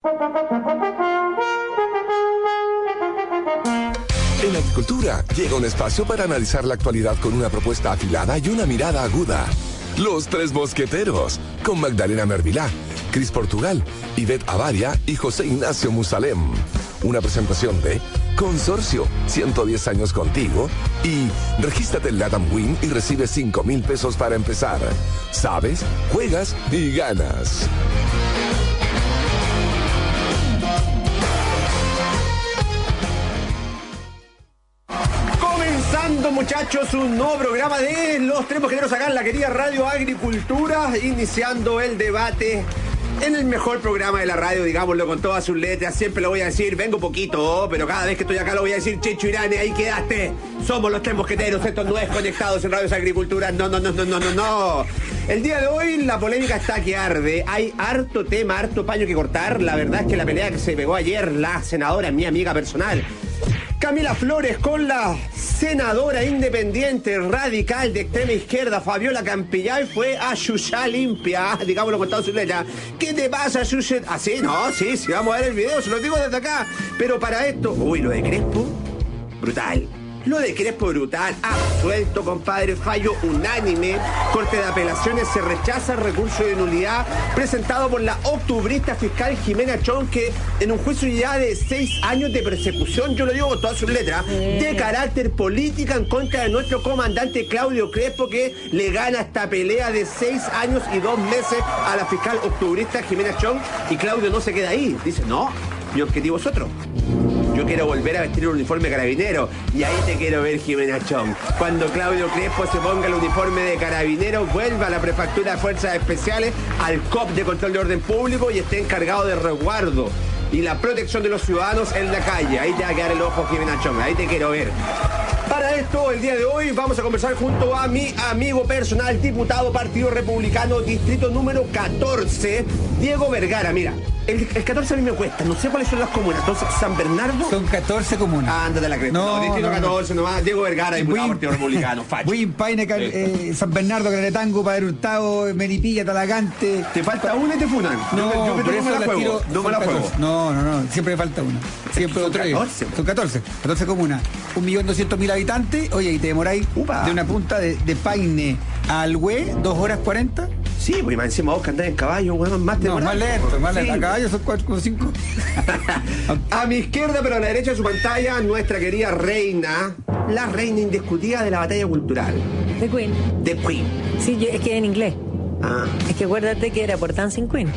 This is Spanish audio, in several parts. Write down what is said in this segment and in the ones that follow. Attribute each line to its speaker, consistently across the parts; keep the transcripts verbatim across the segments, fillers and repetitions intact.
Speaker 1: En Agricultura llega un espacio para analizar la actualidad con una propuesta afilada y una mirada aguda. Los Tres Mosqueteros, con Magdalena Mervilá, Cris Portugal, Ivette Avaria y José Ignacio Musalem. Una presentación de Consorcio, ciento diez años contigo, y regístrate en Latam Win y recibe cinco mil pesos para empezar. Sabes, juegas y ganas.
Speaker 2: Muchachos, un nuevo programa de Los Tres Mosqueteros acá en la querida Radio Agricultura, iniciando el debate en el mejor programa de la radio, digámoslo con todas sus letras. Siempre lo voy a decir, vengo poquito, pero cada vez que estoy acá lo voy a decir. Checho Irane, ahí quedaste. Somos Los Tres Mosqueteros, estos no es Conectados en Radio Agricultura. No, no, no, no, no, no, no. El día de hoy la polémica está que arde. Hay harto tema, harto paño que cortar. La verdad es que la pelea que se pegó ayer, la senadora, mi amiga personal, Camila Flores, con la senadora independiente radical de extrema izquierda Fabiola Campillay, fue a Yuya limpia, digámoslo con todas sus letras. ¿Qué te pasa, Yuya? ¿Ah, sí? No, sí, sí, vamos a ver el video, se lo digo desde acá. Pero para esto, uy, lo de Crespo, brutal. Lo de Crespo brutal, absuelto, compadre, fallo unánime. Corte de apelaciones, se rechaza el recurso de nulidad presentado por la octubrista fiscal Jimena Chong, que en un juicio ya de seis años de persecución, yo lo digo con todas sus letras, de carácter política en contra de nuestro comandante Claudio Crespo, que le gana esta pelea de seis años y dos meses a la fiscal octubrista Jimena Chong, y Claudio no se queda ahí, dice, no, mi objetivo es otro. Yo quiero volver a vestir el uniforme carabinero. Y ahí te quiero ver, Jimena Chong. Cuando Claudio Crespo se ponga el uniforme de carabinero, vuelva a la Prefectura de Fuerzas Especiales, al C O P de Control de Orden Público, y esté encargado de resguardo y la protección de los ciudadanos en la calle. Ahí te va a quedar el ojo, Jimena Chong. Ahí te quiero ver. Para esto, el día de hoy vamos a conversar junto a mi amigo personal, diputado Partido Republicano, distrito número catorce, Diego Vergara. Mira, el, el catorce a mí me cuesta, no sé cuáles son las comunas. Entonces, San Bernardo.
Speaker 3: Son catorce comunas.
Speaker 2: Ah, ándate la cresta. No, no, distrito no, catorce no. Nomás. Diego Vergara, diputado Win, Partido Republicano. Facho.
Speaker 3: Win, Paine, sí. eh, San Bernardo, Caretango, Padre Hurtado, Melipilla, Talagante.
Speaker 2: Te falta una y te funan.
Speaker 3: No,
Speaker 2: yo, yo, yo no me la, la juego.
Speaker 3: Tiro,
Speaker 2: no me la juego.
Speaker 3: No, no, no. Siempre me falta una. Siempre
Speaker 2: son catorce.
Speaker 3: Son catorce. catorce comunas. Un millón doscientos mil habitantes. Oye, y te demoráis Upa. de una punta de, de Paine al Hue, dos horas cuarenta.
Speaker 2: Sí, pues más encima vos que andás en caballo, weón, más te
Speaker 3: No, más lento, más lento. Sí. A caballo son cuatro o cinco.
Speaker 2: A mi izquierda, pero a la derecha de su pantalla, nuestra querida reina, la reina indiscutida de la batalla cultural.
Speaker 4: The Queen.
Speaker 2: The Queen.
Speaker 4: Sí, yo, es que en inglés.
Speaker 2: Ah.
Speaker 4: Es que acuérdate que era por Dancing Queen.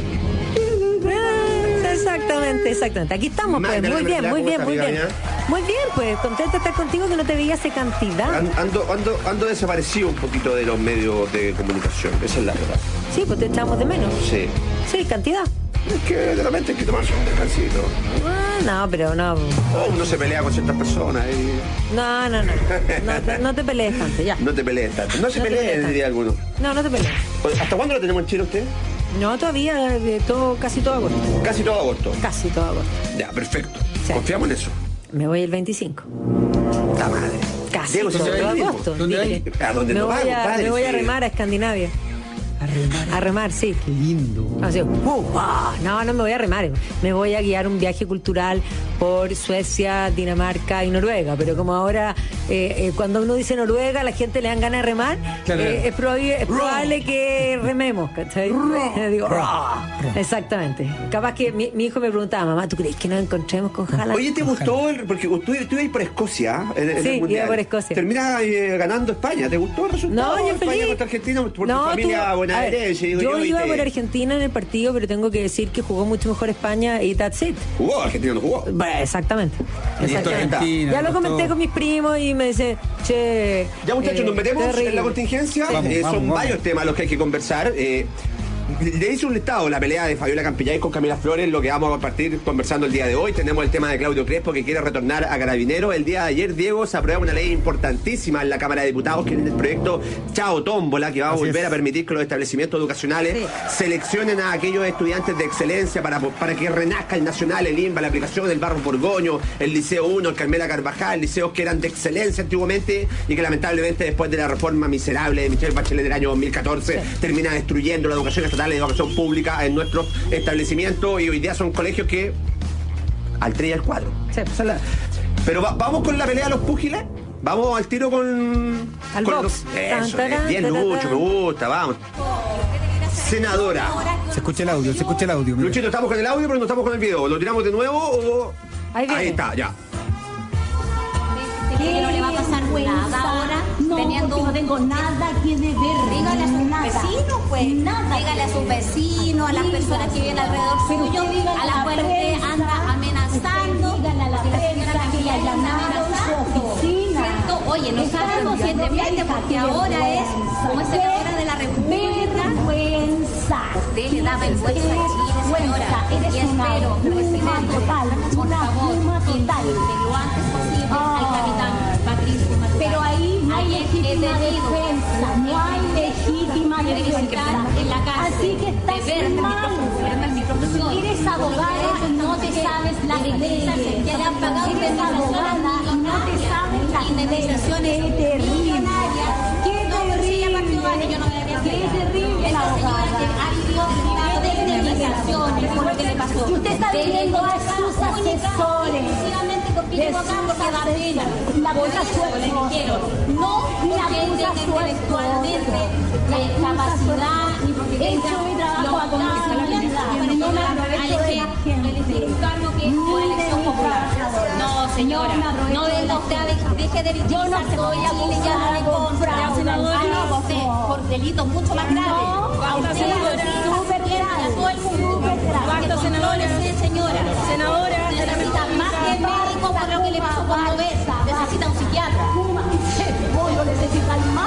Speaker 4: Exactamente, exactamente. Aquí estamos, pues. Muy bien, muy bien, muy bien. Muy bien, pues. Contenta de estar contigo, que no te veía hace cantidad.
Speaker 2: Ando, ando, ando desaparecido un poquito de los medios de comunicación. Esa es la verdad.
Speaker 4: Sí, pues te echamos de menos.
Speaker 2: Sí.
Speaker 4: Sí, cantidad.
Speaker 2: Es que de repente hay que tomarse un descansito.
Speaker 4: Ah, no, pero no.
Speaker 2: Oh, uno se pelea con ciertas personas y...
Speaker 4: No, no, no. No te, no te pelees tanto, ya.
Speaker 2: No te pelees tanto. No se
Speaker 4: no
Speaker 2: peleen, diría alguno.
Speaker 4: No, no te pelees.
Speaker 2: ¿Hasta cuándo lo tenemos en Chile usted?
Speaker 4: No, todavía, de todo, casi todo agosto.
Speaker 2: Casi todo agosto.
Speaker 4: Casi todo agosto.
Speaker 2: Ya, perfecto.
Speaker 4: Sí.
Speaker 2: Confiamos en eso.
Speaker 4: Me voy el veinticinco.
Speaker 2: La madre.
Speaker 4: Casi
Speaker 2: Diego,
Speaker 4: todo agosto.
Speaker 3: ¿Dónde hay?
Speaker 2: ¿A dónde
Speaker 4: me
Speaker 2: no
Speaker 4: voy
Speaker 2: va,
Speaker 4: a,
Speaker 2: compadre?
Speaker 4: Me voy a
Speaker 2: Sí.
Speaker 4: remar a Escandinavia.
Speaker 3: A remar.
Speaker 4: A remar, sí.
Speaker 3: Qué lindo.
Speaker 4: Así, uh, uh, no, no me voy a remar. Me voy a guiar un viaje cultural por Suecia, Dinamarca y Noruega. Pero como ahora, eh, eh, cuando uno dice Noruega, la gente le dan ganas de remar.
Speaker 3: Claro.
Speaker 4: Eh, es, probable, es probable que rememos, ¿cachai? Digo, exactamente. Capaz que mi, mi hijo me preguntaba, mamá, ¿tú crees que nos encontremos con Haaland?
Speaker 2: Oye, ¿te gustó? El, porque tú, tú ibas por Escocia. En, en
Speaker 4: sí,
Speaker 2: el mundial.
Speaker 4: iba por Escocia.
Speaker 2: Termina eh, ganando España. ¿Te gustó el resultado?
Speaker 4: No, yo
Speaker 2: España
Speaker 4: feliz.
Speaker 2: contra Argentina por
Speaker 4: no,
Speaker 2: tu familia
Speaker 4: tú,
Speaker 2: bonaerense.
Speaker 4: Yo, yo iba
Speaker 2: te...
Speaker 4: por Argentina en el partido, pero tengo que decir que jugó mucho mejor España y that's it.
Speaker 2: ¿Jugó? Argentina no jugó.
Speaker 4: Bueno, exactamente. exactamente.
Speaker 3: Argentina,
Speaker 4: ya lo comenté
Speaker 3: todo.
Speaker 4: con mis primos y me dice, che.
Speaker 2: Ya, muchachos,
Speaker 4: eh,
Speaker 2: nos metemos
Speaker 4: terrible.
Speaker 2: en la contingencia.
Speaker 3: Vamos,
Speaker 2: Eh,
Speaker 3: vamos,
Speaker 2: son
Speaker 3: vamos.
Speaker 2: varios temas los que hay que conversar. Eh, Le hice un listado, la pelea de Fabiola Campillay con Camila Flores, lo que vamos a partir conversando el día de hoy. Tenemos el tema de Claudio Crespo, que quiere retornar a Carabineros. El día de ayer, Diego, se aprueba una ley importantísima en la Cámara de Diputados, que es el proyecto Chao Tómbola, que va a
Speaker 3: Así
Speaker 2: volver
Speaker 3: es.
Speaker 2: a permitir que los establecimientos educacionales
Speaker 4: Sí.
Speaker 2: seleccionen a aquellos estudiantes de excelencia para, para que renazca el Nacional, el INBA, la aplicación del Barro Borgoño, el Liceo uno, el Carmela Carvajal, liceos que eran de excelencia antiguamente y que lamentablemente después de la reforma miserable de Michelle Bachelet del año dos mil catorce
Speaker 4: Sí.
Speaker 2: termina destruyendo la educación estatal estatales de educación pública en nuestros establecimientos, y hoy día son colegios que al tres y al cuatro.
Speaker 4: Sí.
Speaker 2: Pero va, vamos con la pelea de los púgiles. Vamos al tiro con...
Speaker 4: Al
Speaker 2: con
Speaker 4: box.
Speaker 2: los, eso,
Speaker 4: Tan, tan,
Speaker 2: bien
Speaker 4: tan,
Speaker 2: Lucho,
Speaker 4: tan.
Speaker 2: me gusta, vamos. Senadora.
Speaker 3: Se escucha el audio, se escucha el audio. mira.
Speaker 2: Luchito, estamos con el audio, pero no estamos con el video. ¿Lo tiramos de nuevo o...?
Speaker 4: Ahí viene.
Speaker 2: Ahí está, ya.
Speaker 5: Que no le va a pasar nada ahora,
Speaker 6: no,
Speaker 5: teniendo
Speaker 6: no tengo nada que deber.
Speaker 5: Dígale a sus
Speaker 6: nada.
Speaker 5: vecinos, pues.
Speaker 6: Nada.
Speaker 5: Dígale a sus vecinos, a las personas que viven alrededor
Speaker 6: Pero
Speaker 5: suyo,
Speaker 6: usted dígale
Speaker 5: a las
Speaker 6: a la
Speaker 5: cuales usted
Speaker 6: prensa,
Speaker 5: anda amenazando.
Speaker 6: usted dígale a la
Speaker 5: porque la
Speaker 6: prensa
Speaker 5: señora
Speaker 6: que la
Speaker 5: Camila anda
Speaker 6: llamaron su
Speaker 5: amenazando,
Speaker 6: oficina.
Speaker 5: ¿cierto? Oye, no
Speaker 6: Está
Speaker 5: sabe conscientemente
Speaker 6: vergüenza,
Speaker 5: porque
Speaker 6: qué
Speaker 5: ahora es
Speaker 6: vergüenza.
Speaker 5: como es senadora de la República.
Speaker 6: Vergüenza.
Speaker 5: Usted le da vergüenza a Chile, señora.
Speaker 6: Eres
Speaker 5: Y
Speaker 6: una
Speaker 5: espero,
Speaker 6: pluma
Speaker 5: presidente,
Speaker 6: total,
Speaker 5: por
Speaker 6: una
Speaker 5: favor,
Speaker 6: pluma
Speaker 5: que
Speaker 6: total.
Speaker 5: invite lo antes posible al
Speaker 6: Ah.
Speaker 5: capitán Patricio Maldonado.
Speaker 6: Pero ahí no hay
Speaker 5: Ayer he
Speaker 6: legítima
Speaker 5: tenido
Speaker 6: defensa, no hay legítima
Speaker 5: verificar
Speaker 6: defensa.
Speaker 5: en la cárcel.
Speaker 6: Así que estás
Speaker 5: de ver el
Speaker 6: mal.
Speaker 5: micrófono, verme el micrófono.
Speaker 6: Eres abogada y no te sabes las leyes.
Speaker 5: Ya le han pagado
Speaker 6: Eres
Speaker 5: indemnizaciones
Speaker 6: abogada y no te sabes las
Speaker 5: indemnizaciones
Speaker 6: leyes. Qué terrible.
Speaker 5: millonarias.
Speaker 6: Qué
Speaker 5: No, pero si ella partió vale, yo no voy a
Speaker 6: terrible.
Speaker 5: decir.
Speaker 6: Qué terrible,
Speaker 5: Esta señora
Speaker 6: abogada.
Speaker 5: que ha vivido privada de indemnizaciones por lo que le pasó.
Speaker 6: Y usted está
Speaker 5: De
Speaker 6: viendo a
Speaker 5: única,
Speaker 6: sus asesores.
Speaker 5: exclusivamente porque
Speaker 6: De
Speaker 5: llegó acá
Speaker 6: sus
Speaker 5: porque da pena.
Speaker 6: asesores. La
Speaker 5: Por
Speaker 6: acusa a su
Speaker 5: eso le
Speaker 6: esposo.
Speaker 5: dijeron. No
Speaker 6: Y la
Speaker 5: porque
Speaker 6: acusa a
Speaker 5: tenga
Speaker 6: su
Speaker 5: intelectualmente
Speaker 6: esposo.
Speaker 5: eh, capacidad ni porque
Speaker 6: He
Speaker 5: tenga
Speaker 6: hecho mi trabajo
Speaker 5: los
Speaker 6: a conocimiento.
Speaker 5: para
Speaker 6: No me
Speaker 5: llegar
Speaker 6: aprovecho
Speaker 5: a
Speaker 6: de
Speaker 5: elegir
Speaker 6: la gente.
Speaker 5: el cargo que es
Speaker 6: Ni
Speaker 5: por
Speaker 6: de
Speaker 5: elección
Speaker 6: mis
Speaker 5: popular.
Speaker 6: trabajadoras.
Speaker 5: No, señora,
Speaker 6: No me aprovecho
Speaker 5: no
Speaker 6: de
Speaker 5: venga
Speaker 6: la
Speaker 5: usted a
Speaker 6: gente.
Speaker 5: de- deje de
Speaker 6: Yo no
Speaker 5: victimizar todo y aquí le llama de compra.
Speaker 6: fraude,
Speaker 5: Senadora,
Speaker 6: no,
Speaker 5: no, usted, por delitos mucho más graves.
Speaker 6: No,
Speaker 5: a usted
Speaker 6: senadora,
Speaker 5: a
Speaker 6: súper grave,
Speaker 5: a todo el mundo.
Speaker 6: súper grave.
Speaker 5: Cuarta senadora, señora.
Speaker 6: Senadora,
Speaker 5: necesita más que médico por lo que le pasó cuando ve. Necesita un psiquiatra.
Speaker 6: Voy a necesitar más.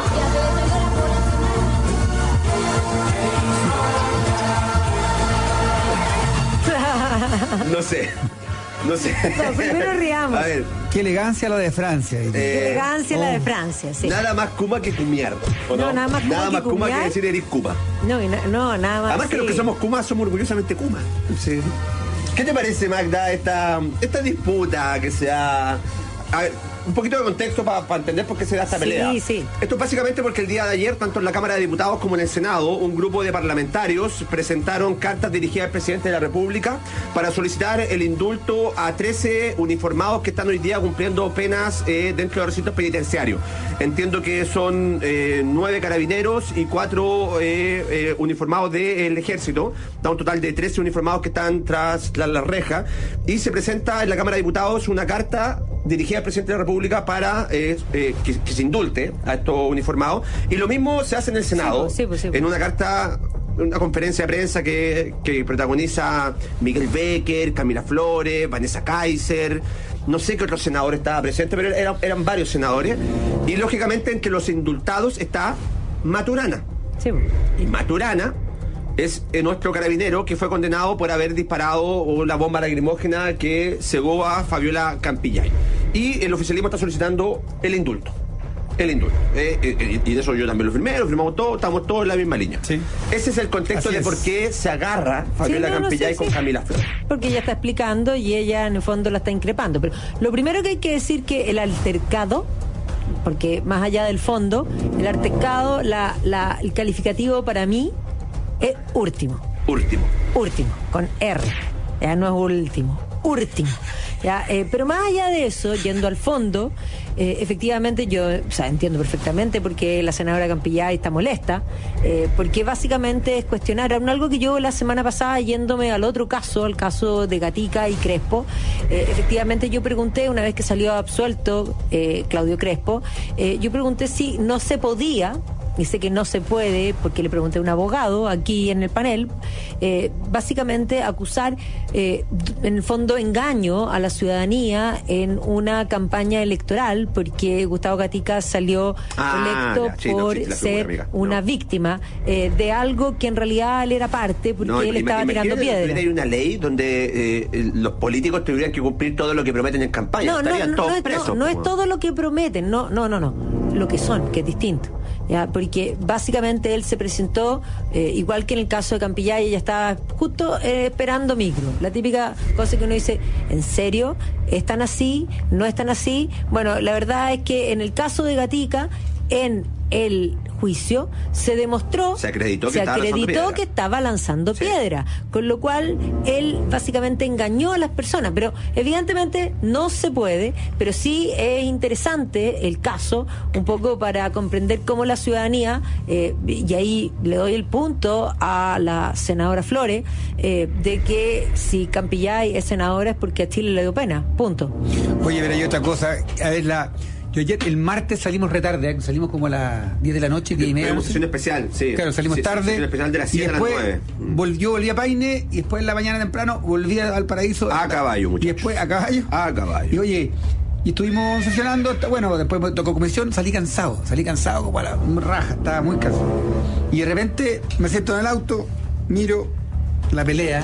Speaker 2: No sé. No sé.
Speaker 4: No, primero riamos.
Speaker 2: A ver.
Speaker 3: Qué elegancia la de Francia. dice.
Speaker 2: Eh,
Speaker 4: Qué elegancia la de
Speaker 3: oh.
Speaker 4: Francia, sí.
Speaker 2: Nada más kuma que cumiar. ¿o
Speaker 4: No, nada más kuma
Speaker 2: nada
Speaker 4: que
Speaker 2: más kuma que
Speaker 4: cumiar.
Speaker 2: decir eres kuma.
Speaker 4: No, y na- no, nada más.
Speaker 2: Además que
Speaker 4: sí.
Speaker 2: los que somos kuma somos orgullosamente kuma. Sí. ¿Qué te parece, Magda, esta, esta disputa que se ha... A ver, un poquito de contexto para entender por qué se da esta
Speaker 4: Sí,
Speaker 2: pelea.
Speaker 4: sí.
Speaker 2: Esto es básicamente porque el día de ayer, tanto en la Cámara de Diputados como en el Senado, un grupo de parlamentarios presentaron cartas dirigidas al presidente de la República para solicitar el indulto a trece uniformados que están hoy día cumpliendo penas eh, dentro de los recintos penitenciarios. Entiendo que son eh, nueve carabineros y cuatro eh, eh, uniformados del ejército. Da un total de trece uniformados que están tras la, la reja. Y se presenta en la Cámara de Diputados una carta dirigida al presidente de la República para eh, eh, que, que se indulte a estos uniformados. Y lo mismo se hace en el Senado,
Speaker 4: Sí, pues, sí, pues, sí,
Speaker 2: en
Speaker 4: pues.
Speaker 2: una carta, una conferencia de prensa que, que protagoniza Miguel Becker, Camila Flores, Vanessa Kaiser. No sé qué otro senador estaba presente, pero eran, eran varios senadores. Y lógicamente entre los indultados está Maturana.
Speaker 4: Sí.
Speaker 2: Y Maturana es eh, nuestro carabinero que fue condenado por haber disparado la bomba lacrimógena que cegó a Fabiola Campillay. Y el oficialismo está solicitando el indulto. El indulto. Eh, eh, y de eso yo también lo firmé, lo firmamos todos, estamos todos en la misma línea.
Speaker 3: Sí.
Speaker 2: Ese es el contexto
Speaker 3: Así
Speaker 2: de
Speaker 3: es.
Speaker 2: por qué se agarra Fabiola
Speaker 4: Sí, no, no,
Speaker 2: Campillay
Speaker 4: sí,
Speaker 2: con
Speaker 4: sí.
Speaker 2: Camila Flores.
Speaker 4: Porque ella está explicando y ella en el fondo la está increpando. Pero lo primero que hay que decir que el altercado, porque más allá del fondo, el altercado, la, la, el calificativo para mí es último.
Speaker 2: Último.
Speaker 4: Último, con R. Ya no es último, último. Ya, eh, pero más allá de eso, yendo al fondo, eh, efectivamente yo o sea, entiendo perfectamente por qué la senadora Campillay está molesta, eh, porque básicamente es cuestionar aún algo que yo la semana pasada, yéndome al otro caso, al caso de Gatica y Crespo, eh, efectivamente yo pregunté, una vez que salió absuelto eh, Claudio Crespo, eh, yo pregunté si no se podía, y sé que no se puede, porque le pregunté a un abogado aquí en el panel, eh, básicamente acusar, eh, en el fondo, engaño a la ciudadanía en una campaña electoral, porque Gustavo Gatica salió
Speaker 2: Ah,
Speaker 4: electo
Speaker 2: ya, sí, no
Speaker 4: por
Speaker 2: existe la figura,
Speaker 4: ser
Speaker 2: amiga.
Speaker 4: una
Speaker 2: No.
Speaker 4: víctima eh, de algo que en realidad él era parte, porque
Speaker 2: No,
Speaker 4: él
Speaker 2: ima-
Speaker 4: estaba tirando
Speaker 2: imagínate que
Speaker 4: piedras.
Speaker 2: Hay una ley donde eh, los políticos tuvieran que cumplir todo lo que prometen en campaña.
Speaker 4: No, no,
Speaker 2: Estarían
Speaker 4: no,
Speaker 2: todos
Speaker 4: no es,
Speaker 2: presos.
Speaker 4: no, no es
Speaker 2: po.
Speaker 4: todo lo que prometen, no, no, no, no, lo que son, que es distinto. Ya, porque básicamente él se presentó, eh, igual que en el caso de Campillay, ella estaba justo eh, esperando micro. La típica cosa que uno dice, ¿en serio? ¿Están así? ¿No están así? Bueno, la verdad es que en el caso de Gatica, en el juicio se demostró,
Speaker 2: se acreditó que,
Speaker 4: se
Speaker 2: estaba,
Speaker 4: acreditó
Speaker 2: lanzando
Speaker 4: que estaba lanzando
Speaker 2: sí.
Speaker 4: piedra, con lo cual él básicamente engañó a las personas, pero evidentemente no se puede, pero sí es interesante el caso, un poco para comprender cómo la ciudadanía, eh, y ahí le doy el punto a la senadora Flores, eh, de que si Campillay es senadora es porque a Chile le dio pena, punto.
Speaker 3: Oye, pero hay otra cosa, a ver, la... Yo ayer, el martes salimos retarde, salimos como a las diez de la noche, diez y media.
Speaker 2: Una sesión especial, sí.
Speaker 3: Claro, salimos
Speaker 2: sí,
Speaker 3: tarde.
Speaker 2: Sesión especial de las siete a las nueve.
Speaker 3: Vol, yo volví a Paine y después en la mañana temprano volví a Valparaíso.
Speaker 2: A caballo, muchachos.
Speaker 3: Y después a caballo.
Speaker 2: A caballo.
Speaker 3: Y oye, y estuvimos sesionando, bueno, después me tocó comisión, salí cansado, salí cansado como a la raja, estaba muy cansado. Y de repente me siento en el auto, miro la pelea.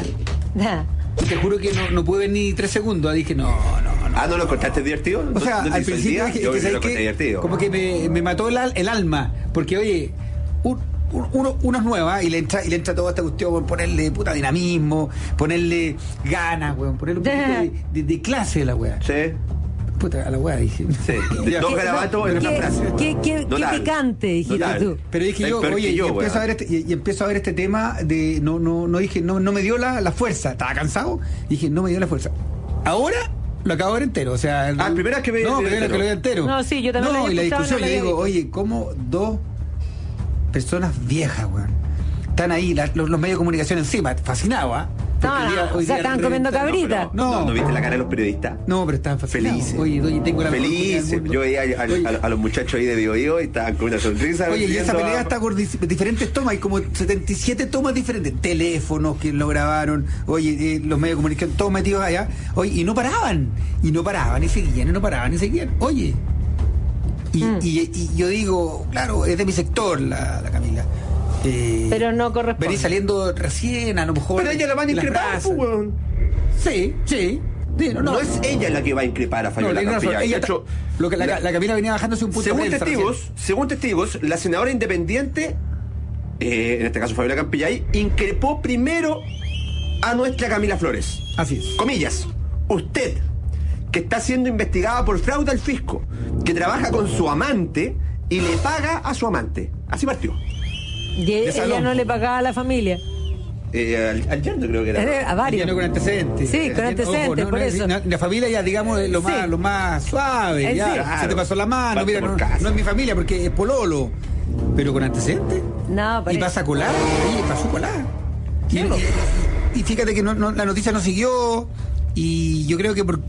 Speaker 3: Y te juro que no, no pude ver ni tres segundos. Dije, no, no, no.
Speaker 2: Ah, ¿no lo encontraste divertido?
Speaker 3: O sea,
Speaker 2: ¿No
Speaker 3: al principio dije,
Speaker 2: yo
Speaker 3: que,
Speaker 2: que lo
Speaker 3: que,
Speaker 2: encontré divertido.
Speaker 3: como que me, me mató el, el alma. Porque, oye, un, un, uno, uno es nueva y le entra y le entra toda esta cuestión, ponerle puta dinamismo, ponerle ganas, weón, ponerle un poquito de, de, de clase de la weá.
Speaker 2: Sí.
Speaker 3: Puta, a la weá dije.
Speaker 2: Sí. Dos garabatos en una frase.
Speaker 4: Qué, qué, qué picante, dijiste tú.
Speaker 3: Pero dije yo, oye, yo, y, empiezo a ver este, y, y empiezo a ver este tema de. No, no, no dije, no, no me dio la, la fuerza. Estaba cansado. Dije, no me dio la fuerza. Ahora lo acabo de ver entero. O sea,
Speaker 2: ah, primera vez que me
Speaker 3: No, primera vez que lo vi entero.
Speaker 4: No, sí, yo también
Speaker 3: No,
Speaker 4: lo
Speaker 3: y la
Speaker 4: he
Speaker 3: discusión,
Speaker 4: no
Speaker 3: yo digo,
Speaker 4: visto.
Speaker 3: oye, ¿cómo dos personas viejas, weón? Están ahí, la, los, los medios de comunicación encima, fascinados, ¿ah?
Speaker 4: No, no, o sea, estaban comiendo cabrita.
Speaker 2: No,
Speaker 3: No,
Speaker 2: no, ¿no viste la cara de los periodistas?
Speaker 3: No, pero estaban fascinados.
Speaker 2: Felices.
Speaker 3: Oye, oye, tengo la mejor
Speaker 2: Felices.
Speaker 3: comida del mundo.
Speaker 2: Yo veía a, a, a, a los muchachos ahí de Bio Bio y estaban con una sonrisa.
Speaker 3: Oye, y esa
Speaker 2: viendo
Speaker 3: pelea
Speaker 2: a-
Speaker 3: está con dis- diferentes tomas, hay como setenta y siete tomas diferentes, teléfonos que lo grabaron, oye, eh, los medios de comunicación, todos metidos allá, oye, y no paraban, y no paraban, y seguían, y no paraban, y seguían, oye. Y,
Speaker 4: Mm.
Speaker 3: y, y yo digo, claro, es de mi sector la, la Camila. Eh,
Speaker 4: Pero no corresponde.
Speaker 3: Venís saliendo recién, a lo mejor.
Speaker 2: Pero ella la van a
Speaker 3: en las
Speaker 2: increpar,
Speaker 3: brasas.
Speaker 2: pues, weón.
Speaker 3: Sí, sí. Sí,
Speaker 2: No, no es ella la que va a increpar a
Speaker 3: no,
Speaker 2: Fabiola
Speaker 3: tiene razón.
Speaker 2: Campillay.
Speaker 3: Ella
Speaker 2: De hecho,
Speaker 3: está- lo que la,
Speaker 2: la-
Speaker 3: la Camila venía bajándose un punto
Speaker 2: según
Speaker 3: de prensa
Speaker 2: testigos,
Speaker 3: recién.
Speaker 2: según testigos, la senadora independiente, eh, en este caso Fabiola Campillay, increpó primero a nuestra Camila Flores.
Speaker 3: Así es.
Speaker 2: Comillas, usted, que está siendo investigada por fraude al fisco, que trabaja con su amante y le paga a su amante. Así partió.
Speaker 4: Y ella
Speaker 3: salón.
Speaker 4: no le pagaba a la familia.
Speaker 2: Eh, al, al yerno creo que era.
Speaker 4: Eh, A varios.
Speaker 3: Lleno con antecedentes.
Speaker 4: Sí, con
Speaker 3: Ojo,
Speaker 4: antecedentes,
Speaker 3: no,
Speaker 4: por
Speaker 3: no,
Speaker 4: eso.
Speaker 3: no, la familia ya, digamos, es lo
Speaker 4: Sí.
Speaker 3: más, lo más suave.
Speaker 4: Eh,
Speaker 3: ya,
Speaker 4: sí.
Speaker 3: se te pasó la mano,
Speaker 2: Parte
Speaker 3: mira,
Speaker 2: por
Speaker 3: no,
Speaker 2: casa.
Speaker 3: no es mi familia porque es pololo. Pero con antecedentes.
Speaker 4: No,
Speaker 3: Y
Speaker 4: parece.
Speaker 3: pasa a colar. Oye, pasó a colar. Y, y- y fíjate que no, no, la noticia no siguió. Y yo creo que por.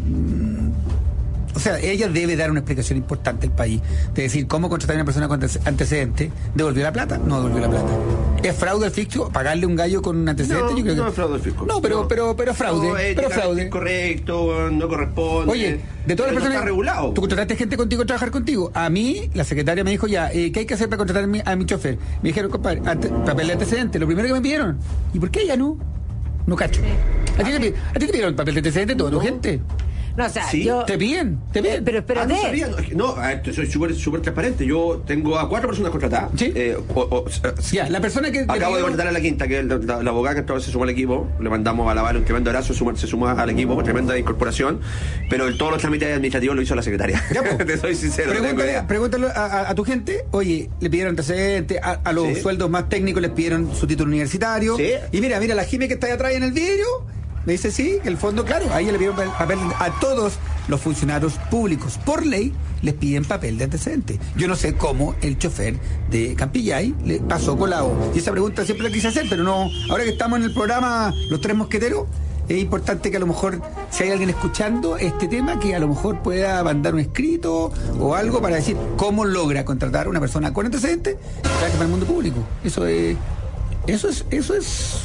Speaker 3: O sea, ella debe dar una explicación importante al país, de decir cómo contratar a una persona con ante- antecedentes. ¿Devolvió la plata? No devolvió la plata. ¿Es fraude al fisco pagarle un gallo con un antecedente?
Speaker 2: No,
Speaker 3: Yo creo
Speaker 2: no
Speaker 3: que...
Speaker 2: es fraude al fisco.
Speaker 3: No, pero,
Speaker 2: No.
Speaker 3: pero, pero fraude.
Speaker 2: No,
Speaker 3: pero fraude.
Speaker 2: Es correcto, no corresponde.
Speaker 3: Oye, de todas las
Speaker 2: no
Speaker 3: personas.
Speaker 2: está regulado.
Speaker 3: Tú contrataste gente contigo a trabajar contigo. A mí, la secretaria me dijo ya, eh, ¿qué hay que hacer para contratar a mi, a mi chofer? Me dijeron, compadre, ante- papel de antecedente. Lo primero que me pidieron. ¿Y por qué ella no? No cacho. ¿A ti, te, pi- ¿A ti te pidieron papel de antecedente toda tu gente?
Speaker 4: No, o sea,
Speaker 2: Sí,
Speaker 4: yo.
Speaker 3: Te piden, te piden.
Speaker 4: Pero
Speaker 2: Ah,
Speaker 4: espérate.
Speaker 2: no sabía, no, es que- no, a ver, te soy súper súper transparente. Yo tengo a cuatro personas contratadas.
Speaker 3: Sí.
Speaker 2: Eh, o- o-
Speaker 3: Ya, la persona que.
Speaker 2: Acabo
Speaker 3: te
Speaker 2: de
Speaker 3: pidió-
Speaker 2: contratar a la quinta, que es la, la- la abogada que entonces se sumó al equipo. Le mandamos a la Vale un tremendo abrazo, se suma, se suma al equipo, tremenda incorporación. Pero el, todos los trámites administrativos lo hizo la secretaria.
Speaker 3: Ya, po.
Speaker 2: Te soy sincero. no tengo
Speaker 3: Pregúntale,
Speaker 2: idea.
Speaker 3: pregúntale a, a- a tu gente, oye, le pidieron antecedentes, a, a los
Speaker 2: Sí.
Speaker 3: sueldos más técnicos les pidieron su título universitario.
Speaker 2: Sí.
Speaker 3: Y mira, mira, la Jime que está ahí atrás en el vidrio, me dice sí, que el fondo, claro, ahí le pidieron papel a todos los funcionarios públicos. Por ley, les piden papel de antecedentes. Yo no sé cómo el chofer de Campillay le pasó colado. Y esa pregunta siempre la quise hacer, pero no. Ahora que estamos en el programa Los Tres Mosqueteros, es importante que a lo mejor, si hay alguien escuchando este tema, que a lo mejor pueda mandar un escrito o algo para decir cómo logra contratar a una persona con antecedentes que trabaje para el mundo público. Eso es. Eso es. Eso es.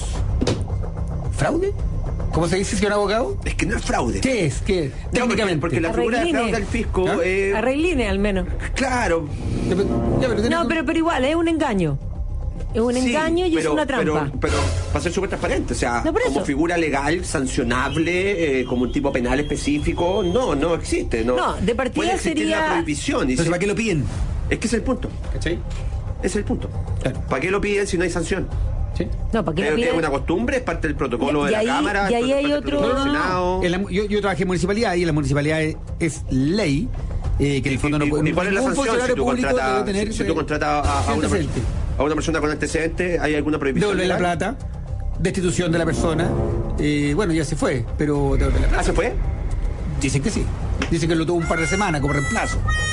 Speaker 3: ¿Fraude? ¿Cómo se dice, señor abogado?
Speaker 2: Es que no es fraude.
Speaker 3: ¿Qué es? ¿Qué es?
Speaker 2: No, porque,
Speaker 3: Técnicamente.
Speaker 2: porque la figura de
Speaker 4: Arregline.
Speaker 2: fraude al fisco.
Speaker 3: ¿Ah?
Speaker 2: eh,
Speaker 4: Arregline al menos.
Speaker 2: claro.
Speaker 3: Ya, pero- ya, pero tiene
Speaker 4: No,
Speaker 3: que-
Speaker 4: pero, pero igual, es un engaño. Es un
Speaker 2: Sí,
Speaker 4: engaño y
Speaker 2: pero-
Speaker 4: es una trampa.
Speaker 2: Pero, pero para ser súper transparente, o sea,
Speaker 4: No, por
Speaker 2: como
Speaker 4: eso.
Speaker 2: figura legal, sancionable, eh, como un tipo penal específico, no, no existe. No,
Speaker 4: No, de partida
Speaker 2: Puede existir
Speaker 4: sería-
Speaker 2: la prohibición. y
Speaker 3: Entonces,
Speaker 2: si-
Speaker 3: ¿para qué lo piden?
Speaker 2: Es que ese es el punto.
Speaker 3: ¿Cachai?
Speaker 2: Ese es el punto.
Speaker 3: Claro.
Speaker 2: ¿Para qué lo piden si no hay sanción?
Speaker 3: ¿Sí?
Speaker 4: No, ¿para qué
Speaker 2: Es
Speaker 4: lo
Speaker 2: es
Speaker 4: piden?
Speaker 2: una costumbre, es parte del protocolo
Speaker 4: Y-
Speaker 2: de
Speaker 4: y
Speaker 2: la
Speaker 4: ahí-
Speaker 2: Cámara,
Speaker 4: y ahí
Speaker 2: es parte
Speaker 4: hay
Speaker 2: del
Speaker 4: otro-
Speaker 2: protocolo
Speaker 3: No,
Speaker 2: del
Speaker 3: no, no.
Speaker 2: Senado.
Speaker 3: En la- yo, yo trabajé en municipalidad y en la municipalidad es, es ley eh, que en el fondo no puede.
Speaker 2: ¿Y cuál es la sanción si tú contratas, tener, si tú contratas a, a, una persona, a una persona con antecedentes? ¿Hay alguna prohibición?
Speaker 3: Devolver la plata, destitución de la persona. Eh, bueno, ya se fue, pero devolver la plata.
Speaker 2: ¿Ah, se fue?
Speaker 3: Dicen que sí. Dicen que lo tuvo un par de semanas como reemplazo.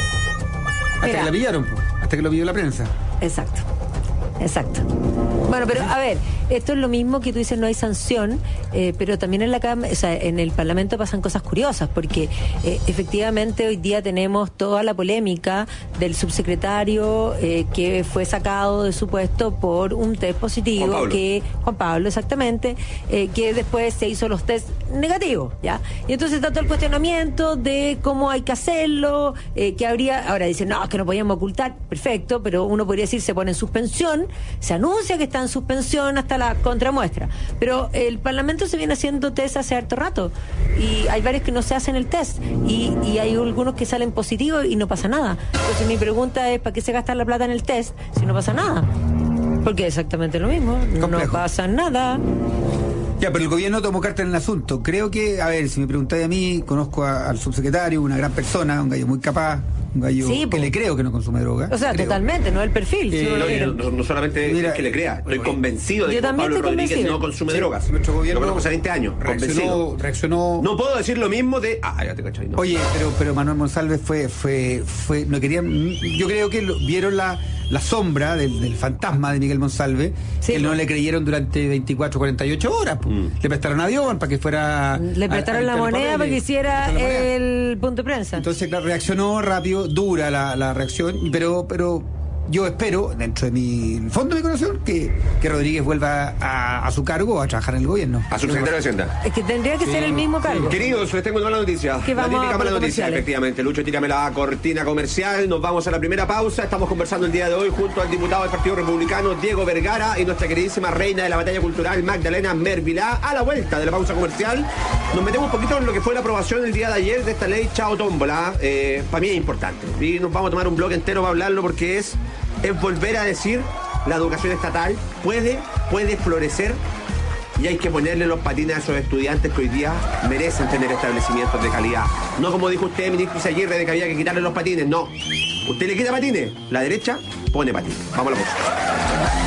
Speaker 3: Hasta Mira. que la pillaron, hasta que lo pilló la prensa.
Speaker 4: Exacto. Exacto. Bueno, pero a ver, esto es lo mismo que tú dices, no hay sanción, eh, pero también en la Cámara, o sea, en el Parlamento pasan cosas curiosas, porque eh, efectivamente hoy día tenemos toda la polémica del subsecretario eh, que fue sacado de su puesto por un test positivo, Juan que Juan Pablo, exactamente, eh, que después se hizo los test negativos, ¿ya? Y entonces está todo el cuestionamiento de cómo hay que hacerlo, eh, que habría, ahora dicen, no, es que no podíamos ocultar, perfecto, pero uno podría decir, se pone en suspensión, se anuncia que está en suspensión hasta la contramuestra, pero el Parlamento se viene haciendo test hace harto rato y hay varios que no se hacen el test y, y hay algunos que salen positivos y no pasa nada. Entonces mi pregunta es, ¿para qué se gasta la plata en el test si no pasa nada? Porque es exactamente lo mismo, Complejo. No pasa nada.
Speaker 3: Ya, pero el gobierno tomó carta en el asunto. Creo que, a ver, si me preguntáis a mí, conozco a, al subsecretario, una gran persona, un gallo muy capaz, un gallo sí, que pues. le creo que no consume droga.
Speaker 4: O sea,
Speaker 3: creo.
Speaker 4: totalmente, no el perfil.
Speaker 2: Eh, si no, no, no, no solamente Mira, que le crea, estoy convencido de que Pablo Rodríguez no consume sí, drogas.
Speaker 3: Nuestro gobierno
Speaker 2: lo conozco hace veinte años,
Speaker 3: reaccionó, reaccionó.
Speaker 2: No puedo decir lo mismo de. Ah, ya te cachai. No.
Speaker 3: Oye, pero, pero Manuel Monsalve fue, fue, fue, no querían. Yo creo que lo, vieron la. la sombra del, del fantasma de Miguel Monsalve, sí, que no le creyeron durante veinticuatro, cuarenta y ocho horas. Pues. Mm. Le prestaron avión para que fuera...
Speaker 4: Le prestaron a, a la moneda para que hiciera el punto de prensa.
Speaker 3: Entonces, claro, reaccionó rápido, dura la, la reacción, pero... pero yo espero, dentro de mi fondo de mi corazón, que, que Rodríguez vuelva a, a su cargo, a trabajar en el gobierno.
Speaker 2: A subsecretario de Hacienda.
Speaker 4: Es que tendría que sí, ser el mismo cargo.
Speaker 2: Sí. Queridos, les tengo una mala noticia.
Speaker 4: Que
Speaker 2: la típica mala
Speaker 4: noticia,
Speaker 2: efectivamente. Lucho, tírame la cortina comercial. Nos vamos a la primera pausa. Estamos conversando el día de hoy junto al diputado del Partido Republicano, Diego Vergara, y nuestra queridísima reina de la batalla cultural, Magdalena Mervilá. A la vuelta de la pausa comercial, nos metemos un poquito en lo que fue la aprobación el día de ayer de esta ley Chao Tómbola. Eh, para mí es importante. Y nos vamos a tomar un bloque entero para hablarlo porque es... es volver a decir, la educación estatal puede, puede florecer y hay que ponerle los patines a esos estudiantes que hoy día merecen tener establecimientos de calidad. No como dijo usted, ministro Izaguirre, de que había que quitarle los patines, no. Usted le quita patines, la derecha pone patines. Vamos a la música.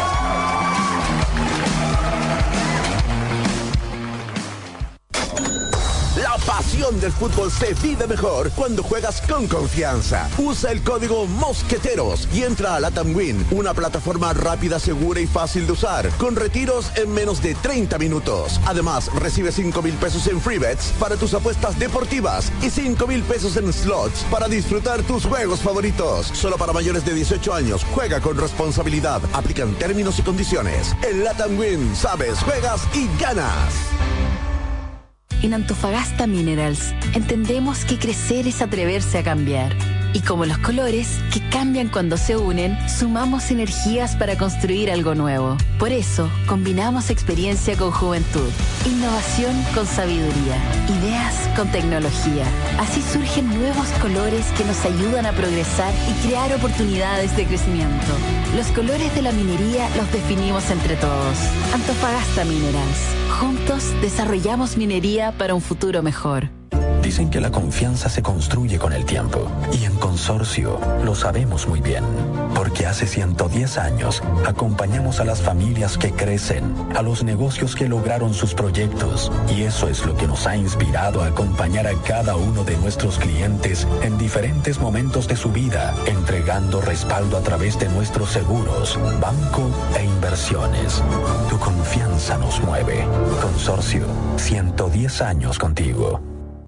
Speaker 7: La pasión del fútbol se vive mejor cuando juegas con confianza. Usa el código Mosqueteros y entra a Latam Win, una plataforma rápida, segura y fácil de usar, con retiros en menos de treinta minutos. Además, recibe cinco mil pesos en free bets para tus apuestas deportivas y cinco mil pesos en slots para disfrutar tus juegos favoritos. Solo para mayores de dieciocho años. Juega con responsabilidad. Aplican términos y condiciones. En Latam Win, sabes, juegas y ganas.
Speaker 8: En Antofagasta Minerals entendemos que crecer es atreverse a cambiar. Y como los colores, que cambian cuando se unen, sumamos energías para construir algo nuevo. Por eso, combinamos experiencia con juventud, innovación con sabiduría, ideas con tecnología. Así surgen nuevos colores que nos ayudan a progresar y crear oportunidades de crecimiento. Los colores de la minería los definimos entre todos. Antofagasta Minerals. Juntos desarrollamos minería para un futuro mejor.
Speaker 9: Dicen que la confianza se construye con el tiempo y en Consorcio lo sabemos muy bien, porque hace ciento diez años acompañamos a las familias que crecen, a los negocios que lograron sus proyectos, y eso es lo que nos ha inspirado a acompañar a cada uno de nuestros clientes en diferentes momentos de su vida, entregando respaldo a través de nuestros seguros, banco e inversiones. Tu confianza nos mueve. Consorcio, ciento diez años contigo.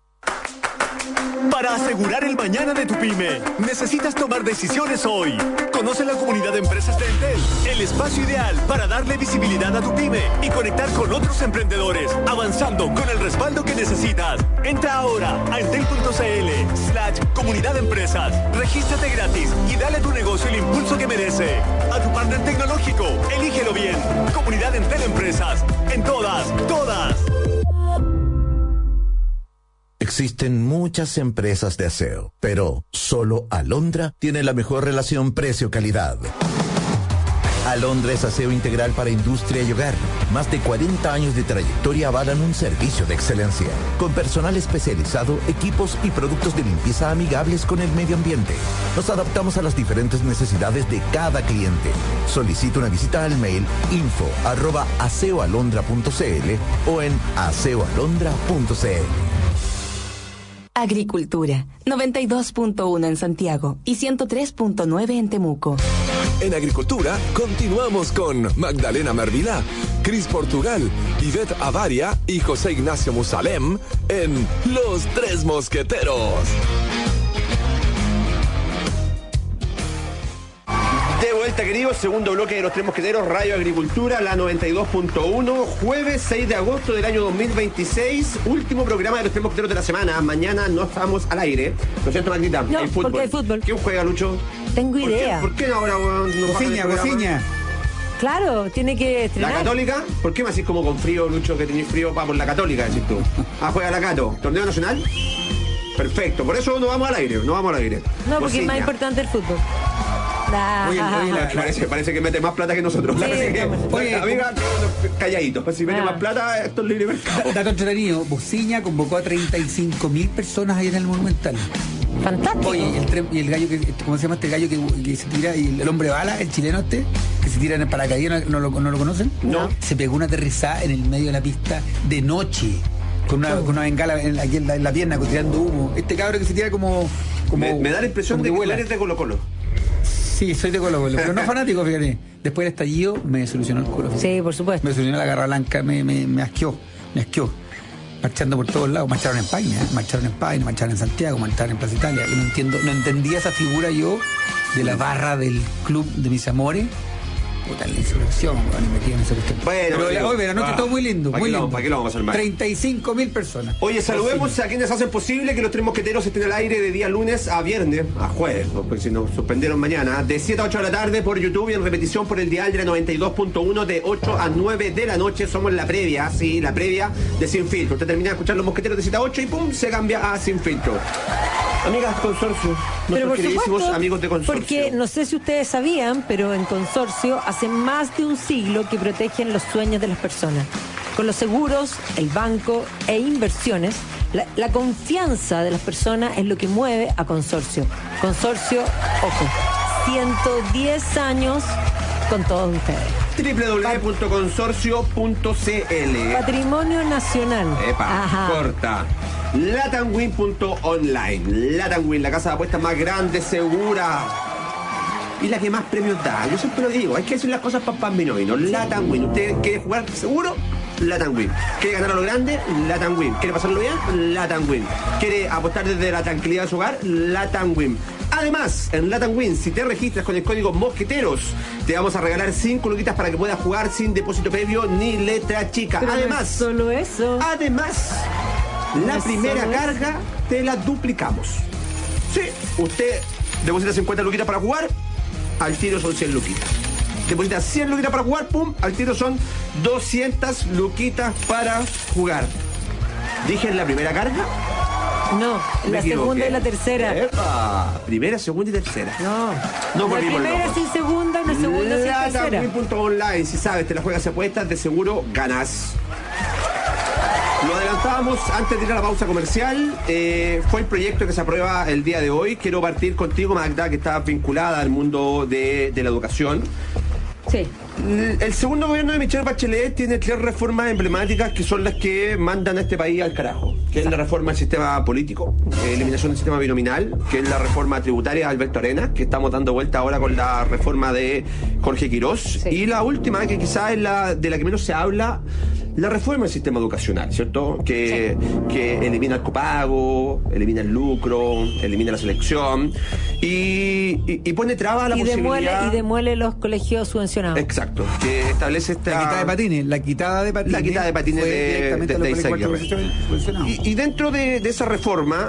Speaker 10: Para asegurar el mañana de tu pyme, necesitas tomar decisiones hoy. Conoce la comunidad de empresas de Entel, el espacio ideal para darle visibilidad a tu pyme y conectar con otros emprendedores, avanzando con el respaldo que necesitas. Entra ahora a entel.cl slash comunidad de empresas. Regístrate gratis y dale a tu negocio el impulso que merece. A tu partner tecnológico, elígelo bien. Comunidad Entel Empresas. En todas, todas.
Speaker 7: Existen muchas empresas de aseo, pero solo Alondra tiene la mejor relación precio-calidad. Alondra es aseo integral para industria y hogar. Más de cuarenta años de trayectoria avalan un servicio de excelencia. Con personal especializado, equipos y productos de limpieza amigables con el medio ambiente. Nos adaptamos a las diferentes necesidades de cada cliente. Solicita una visita al mail info arroba aseoalondra punto cl o en aseoalondra punto cl.
Speaker 8: Agricultura, noventa y dos punto uno en Santiago y ciento tres punto nueve en Temuco.
Speaker 1: En Agricultura continuamos con Magdalena Mervilá, Cris Portugal, Ivette Avaria y José Ignacio Musalem en Los Tres Mosqueteros.
Speaker 2: De vuelta, queridos, segundo bloque de Los Tres Mosqueteros, Radio Agricultura, la noventa y dos punto uno, jueves seis de agosto del año dos mil veintiséis, último programa de Los Tres Mosqueteros de la semana. Mañana no estamos al aire. Lo siento, Magdita,
Speaker 4: no,
Speaker 2: hay fútbol.
Speaker 4: porque hay fútbol.
Speaker 2: ¿Quién juega, Lucho?
Speaker 4: Tengo
Speaker 2: ¿Por
Speaker 4: idea.
Speaker 2: Qué, ¿Por qué ahora no
Speaker 3: Cociña, cociña.
Speaker 4: Claro, tiene que estrenar.
Speaker 2: ¿La Católica? ¿Por qué me hacís como con frío, Lucho, que tenéis frío? Va por la Católica, decís tú. Ah, juega la Cato. ¿Torneo nacional? Perfecto, por eso no vamos al aire, no vamos al aire.
Speaker 4: No, porque
Speaker 2: Cociña.
Speaker 4: es más importante el fútbol. Ah,
Speaker 3: Oye, oye, la-
Speaker 2: Parece, parece que mete más plata que nosotros.
Speaker 4: Sí,
Speaker 2: Así que,
Speaker 3: oye,
Speaker 2: amiga, calladitos. Si mete
Speaker 4: Ah.
Speaker 2: más plata, esto es libre mercado.
Speaker 3: Dato entretenido, Bociña convocó a treinta y cinco mil personas ahí en el Monumental.
Speaker 4: Fantástico.
Speaker 3: Oye, el tren- y el gallo que, ¿cómo se llama este gallo que, que se tira? Y el, el hombre bala, el chileno este, que se tira en el paracaídas, ¿no lo, no lo conocen?
Speaker 2: No.
Speaker 3: Se pegó una aterrizada en el medio de la pista de noche, con una, con una bengala en, aquí en la, en la pierna, tirando humo. Este cabro que se tira como... como
Speaker 2: Me, me da la impresión
Speaker 3: como
Speaker 2: de que tú
Speaker 3: vuela.
Speaker 2: eres de Colo Colo.
Speaker 3: Sí, soy de Colo Colo, pero no fanático, fíjate. Después del estallido me solucionó el culo. fíjate.
Speaker 4: Sí, por supuesto.
Speaker 3: Me solucionó la garra blanca, me, me, me asqueó, me asqueó. Marchando por todos lados, marcharon en Paine, ¿eh? marcharon en Paine, marcharon en Santiago, marcharon en Plaza Italia. Y no entiendo, no entendía esa figura yo de la barra del club de mis amores. Puta, la insurrección, bueno, me metí en esa cuestión.
Speaker 2: Bueno,
Speaker 3: pero
Speaker 2: amigo.
Speaker 3: hoy, la noche
Speaker 2: Ah,
Speaker 3: estuvo muy lindo,
Speaker 2: ¿para
Speaker 3: muy
Speaker 2: qué lo-
Speaker 3: lindo.
Speaker 2: para qué lo vamos a hacer mal?
Speaker 3: treinta y cinco mil personas.
Speaker 2: Oye, saludemos a quienes hacen posible que Los Tres Mosqueteros estén al aire de día lunes a viernes, a jueves, ¿no? Porque si nos suspendieron mañana, de siete a ocho de la tarde por YouTube y en repetición por el dial de la noventa y dos punto uno de ocho a nueve de la noche. Somos la previa, sí, la previa de Sin Filtro. Usted termina de escuchar Los Mosqueteros de siete a ocho y pum, se cambia a Sin Filtro. Amigas, Consorcio,
Speaker 4: Pero
Speaker 2: nuestros
Speaker 4: por
Speaker 2: queridísimos
Speaker 4: supuesto,
Speaker 2: amigos de Consorcio.
Speaker 4: porque no sé si ustedes sabían, pero en Consorcio hace más de un siglo que protegen los sueños de las personas. Con los seguros, el banco e inversiones, la, la confianza de las personas es lo que mueve a Consorcio. Consorcio, ojo, ciento diez años con todos ustedes.
Speaker 2: doble u doble u doble u punto consorcio punto c l.
Speaker 4: Patrimonio nacional.
Speaker 2: Epa,
Speaker 4: Ajá.
Speaker 2: corta. Latamwin punto online. Latamwin, la casa de apuestas más grande, segura y la que más premios da. Yo siempre lo digo, hay que decir las cosas para Pambinoino. Latamwin. ¿Usted quiere jugar seguro? Latamwin. ¿Quiere ganar a lo grande? Latamwin. ¿Quiere pasarlo bien? Latamwin. ¿Quiere apostar desde la tranquilidad de su hogar? Latamwin. Además, en Latamwin, si te registras con el código Mosqueteros, te vamos a regalar cinco luquitas para que puedas jugar sin depósito previo ni letra chica.
Speaker 4: Pero no
Speaker 2: Además,
Speaker 4: es solo eso.
Speaker 2: Además, la
Speaker 4: No
Speaker 2: primera
Speaker 4: solo
Speaker 2: carga te la duplicamos. Sí, usted deposita cincuenta luquitas para jugar, al tiro son cien luquitas. Deposita cien luquitas para jugar, pum, al tiro son doscientas luquitas para jugar. ¿Dije en la primera carga?
Speaker 4: No,
Speaker 2: Me
Speaker 4: la
Speaker 2: equivoqué.
Speaker 4: segunda y la tercera.
Speaker 2: Epa, primera, segunda y tercera.
Speaker 4: No.
Speaker 2: No
Speaker 4: la
Speaker 2: volvimos
Speaker 4: primera
Speaker 2: locos.
Speaker 4: sin segunda, una segunda sin tercera.
Speaker 2: Latamwin punto online, si sabes, te la juegas y apuestas, de seguro ganas. Lo adelantábamos antes de ir a la pausa comercial. Eh, fue el proyecto que se aprueba el día de hoy. Quiero partir contigo, Magda, que está vinculada al mundo de, de la educación.
Speaker 4: Sí.
Speaker 2: El segundo gobierno de Michelle Bachelet tiene tres reformas emblemáticas que son las que mandan a este país al carajo. Que es la reforma del sistema político, eh, eliminación del sistema binominal, que es la reforma tributaria de Alberto Arenas, que estamos dando vuelta ahora con la reforma de Jorge Quirós.
Speaker 4: Sí.
Speaker 2: Y la última, que quizás es la de la que menos se habla, la reforma del sistema educacional, ¿cierto? Que, que elimina el copago, elimina el lucro, elimina la selección y, y, y pone traba a la
Speaker 4: Y demuele,
Speaker 2: posibilidad...
Speaker 4: y demuele los colegios subvencionados.
Speaker 2: Exacto, que establece esta...
Speaker 3: La quitada de patines, la quitada de patines.
Speaker 2: La quitada de patines
Speaker 3: fue
Speaker 2: de-
Speaker 3: directamente
Speaker 2: de-
Speaker 3: a los
Speaker 2: de Isaac
Speaker 3: cuatro
Speaker 2: Guerra.
Speaker 3: subvencionados.
Speaker 2: Y, y dentro de, de esa reforma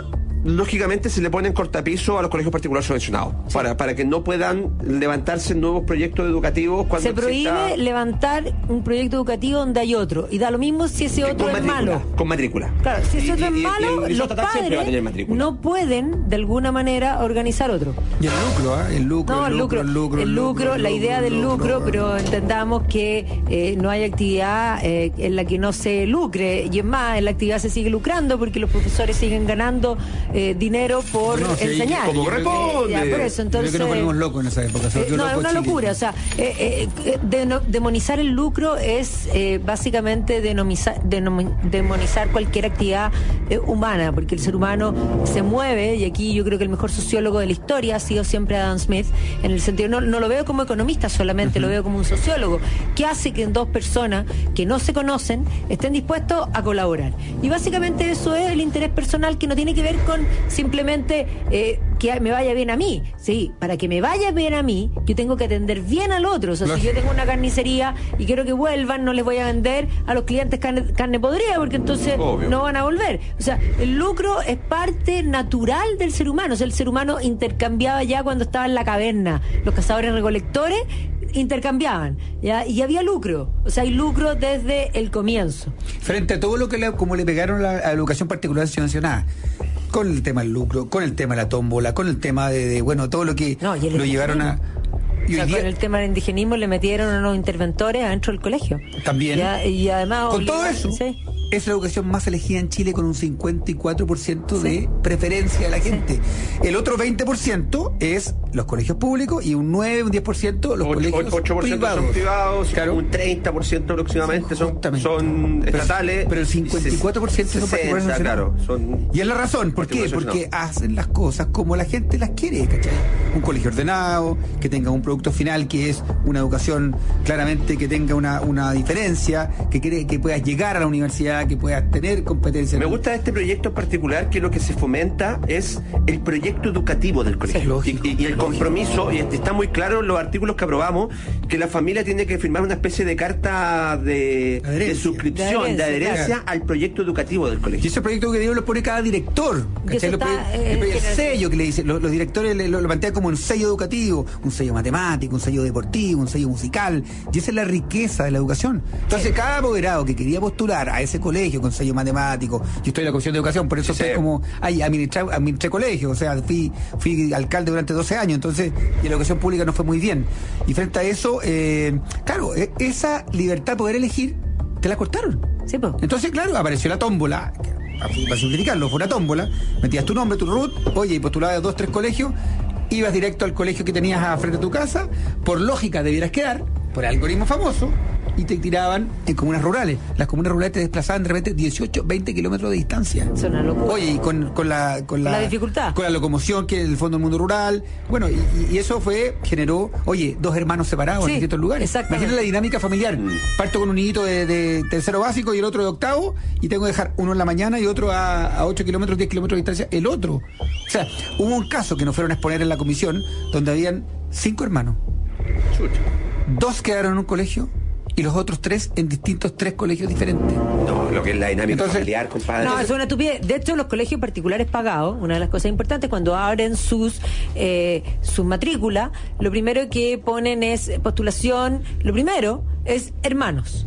Speaker 2: lógicamente se le ponen cortapiso a los colegios particulares subvencionados, sí. para, para que no puedan levantarse nuevos proyectos educativos cuando
Speaker 4: se prohíbe
Speaker 2: exista...
Speaker 4: levantar un proyecto educativo donde hay otro, y da lo mismo si ese otro
Speaker 2: con
Speaker 4: es
Speaker 2: matrícula,
Speaker 4: malo.
Speaker 2: Con matrícula.
Speaker 4: Claro, si ese
Speaker 2: y,
Speaker 4: otro
Speaker 2: y,
Speaker 4: es malo,
Speaker 2: y, y
Speaker 4: los padres no pueden de alguna manera organizar otro.
Speaker 3: Y el lucro, ¿eh? el lucro,
Speaker 4: no,
Speaker 3: el lucro, el lucro,
Speaker 4: el lucro, el lucro la idea del lucro, lucro, pero entendamos que eh, no hay actividad eh, en la que no se lucre, y es más, en la actividad se sigue lucrando porque los profesores siguen ganando eh, dinero por no, si enseñar.
Speaker 2: Como corresponde.
Speaker 4: Eh, por eso, entonces,
Speaker 3: creo que nos ponemos locos en esa época.
Speaker 4: Eh, no, es una
Speaker 3: Chile.
Speaker 4: locura. O sea, eh, eh, de, no, demonizar el lucro es eh, básicamente denomizar, denom, demonizar cualquier actividad eh, humana, porque el ser humano se mueve, y aquí yo creo que el mejor sociólogo de la historia ha sido siempre Adam Smith, en el sentido, no, no lo veo como economista solamente, uh-huh. lo veo como un sociólogo, que hace que dos personas que no se conocen estén dispuestos a colaborar. Y básicamente eso es el interés personal, que no tiene que ver con simplemente eh, que me vaya bien a mí. Sí, para que me vaya bien a mí, yo tengo que atender bien al otro. O sea, Lógico. Si yo tengo una carnicería y quiero que vuelvan, no les voy a vender a los clientes carne, carne podrida, porque entonces Obvio. no van a volver. O sea, el lucro es parte natural del ser humano. O sea, el ser humano intercambiaba ya cuando estaba en la caverna. Los cazadores recolectores intercambiaban, ¿ya? Y había lucro, o sea, hay lucro desde el comienzo.
Speaker 3: Frente a todo lo que le, como le pegaron a la, a la educación particular subvencionada, con el tema del lucro, con el tema de la tómbola, con el tema de, de bueno, todo lo que
Speaker 4: no,
Speaker 3: lo llevaron a...
Speaker 4: Y o sea, día, con el tema del indigenismo le metieron a unos interventores adentro del colegio.
Speaker 3: También.
Speaker 4: ¿Ya? Y además...
Speaker 3: Con todo eso... ¿sí? Es la educación más elegida en Chile, con un cincuenta y cuatro por ciento sí. de preferencia de la gente. Sí. El otro veinte por ciento es los colegios públicos, y un nueve, un diez por ciento los o, colegios
Speaker 2: ocho por ciento privados. Son privados, claro. Un treinta por ciento aproximadamente sí, son, son estatales.
Speaker 3: Pero, pero el cincuenta y cuatro por ciento son particulares.
Speaker 2: Claro, son
Speaker 3: y es la razón, ¿por qué? Porque hacen las cosas como la gente las quiere, ¿cachai? Un colegio ordenado, que tenga un producto final que es una educación claramente que tenga una, una diferencia, que, quiere, que puedas llegar a la universidad, que puedas tener competencia.
Speaker 2: Me gusta de este proyecto en particular que lo que se fomenta es el proyecto educativo del colegio.
Speaker 3: Sí, lógico,
Speaker 2: y, y el
Speaker 3: lógico.
Speaker 2: compromiso, y está muy claro en los artículos que aprobamos, que la familia tiene que firmar una especie de carta de, de suscripción, de adherencia, de adherencia claro. al proyecto educativo del colegio.
Speaker 3: Y ese proyecto educativo lo pone cada director.
Speaker 4: Está,
Speaker 3: lo pone,
Speaker 4: eh,
Speaker 3: el, el sello que le dicen, los, los directores lo, lo plantean como un sello educativo, un sello matemático, un sello deportivo, un sello musical, y esa es la riqueza de la educación. Entonces, sí. cada apoderado que quería postular a ese colegio con sello matemático, yo estoy en la Comisión de Educación, por eso sí, estoy como, ay, administré, administré colegio, o sea, fui, fui alcalde durante doce años, entonces, y la educación pública no fue muy bien. Y frente a eso, eh, claro, esa libertad de poder elegir, te la cortaron.
Speaker 4: Sí, pues.
Speaker 3: Entonces, claro, apareció la tómbola, para simplificarlo, fue una tómbola, metías tu nombre, tu root, oye, y postulabas a dos, tres colegios, ibas directo al colegio que tenías a frente a tu casa, por lógica debieras quedar, por el algoritmo famoso, y te tiraban en comunas rurales. Las comunas rurales te desplazaban de repente dieciocho, veinte kilómetros de distancia.
Speaker 4: Es una locura.
Speaker 3: Oye, y con, con, la, con, la,
Speaker 4: la dificultad.
Speaker 3: Con la locomoción que es el Fondo del Mundo Rural. Bueno, y, y eso fue, generó, oye, dos hermanos separados sí, en distintos lugares. Imagínate la dinámica familiar. Mm. Parto con un niñito de, de tercero básico y el otro de octavo, y tengo que dejar uno en la mañana y otro a, a ocho kilómetros, diez kilómetros de distancia, el otro. O sea, hubo un caso que nos fueron a exponer en la comisión donde habían cinco hermanos. Chucha. Dos quedaron en un colegio y los otros tres en distintos tres colegios diferentes.
Speaker 2: No, lo que es la dinámica Entonces, familiar, compadre.
Speaker 4: No, es una estupidez. De hecho, los colegios particulares pagados, una de las cosas importantes, cuando abren sus eh, sus matrículas, lo primero que ponen es postulación, lo primero es hermanos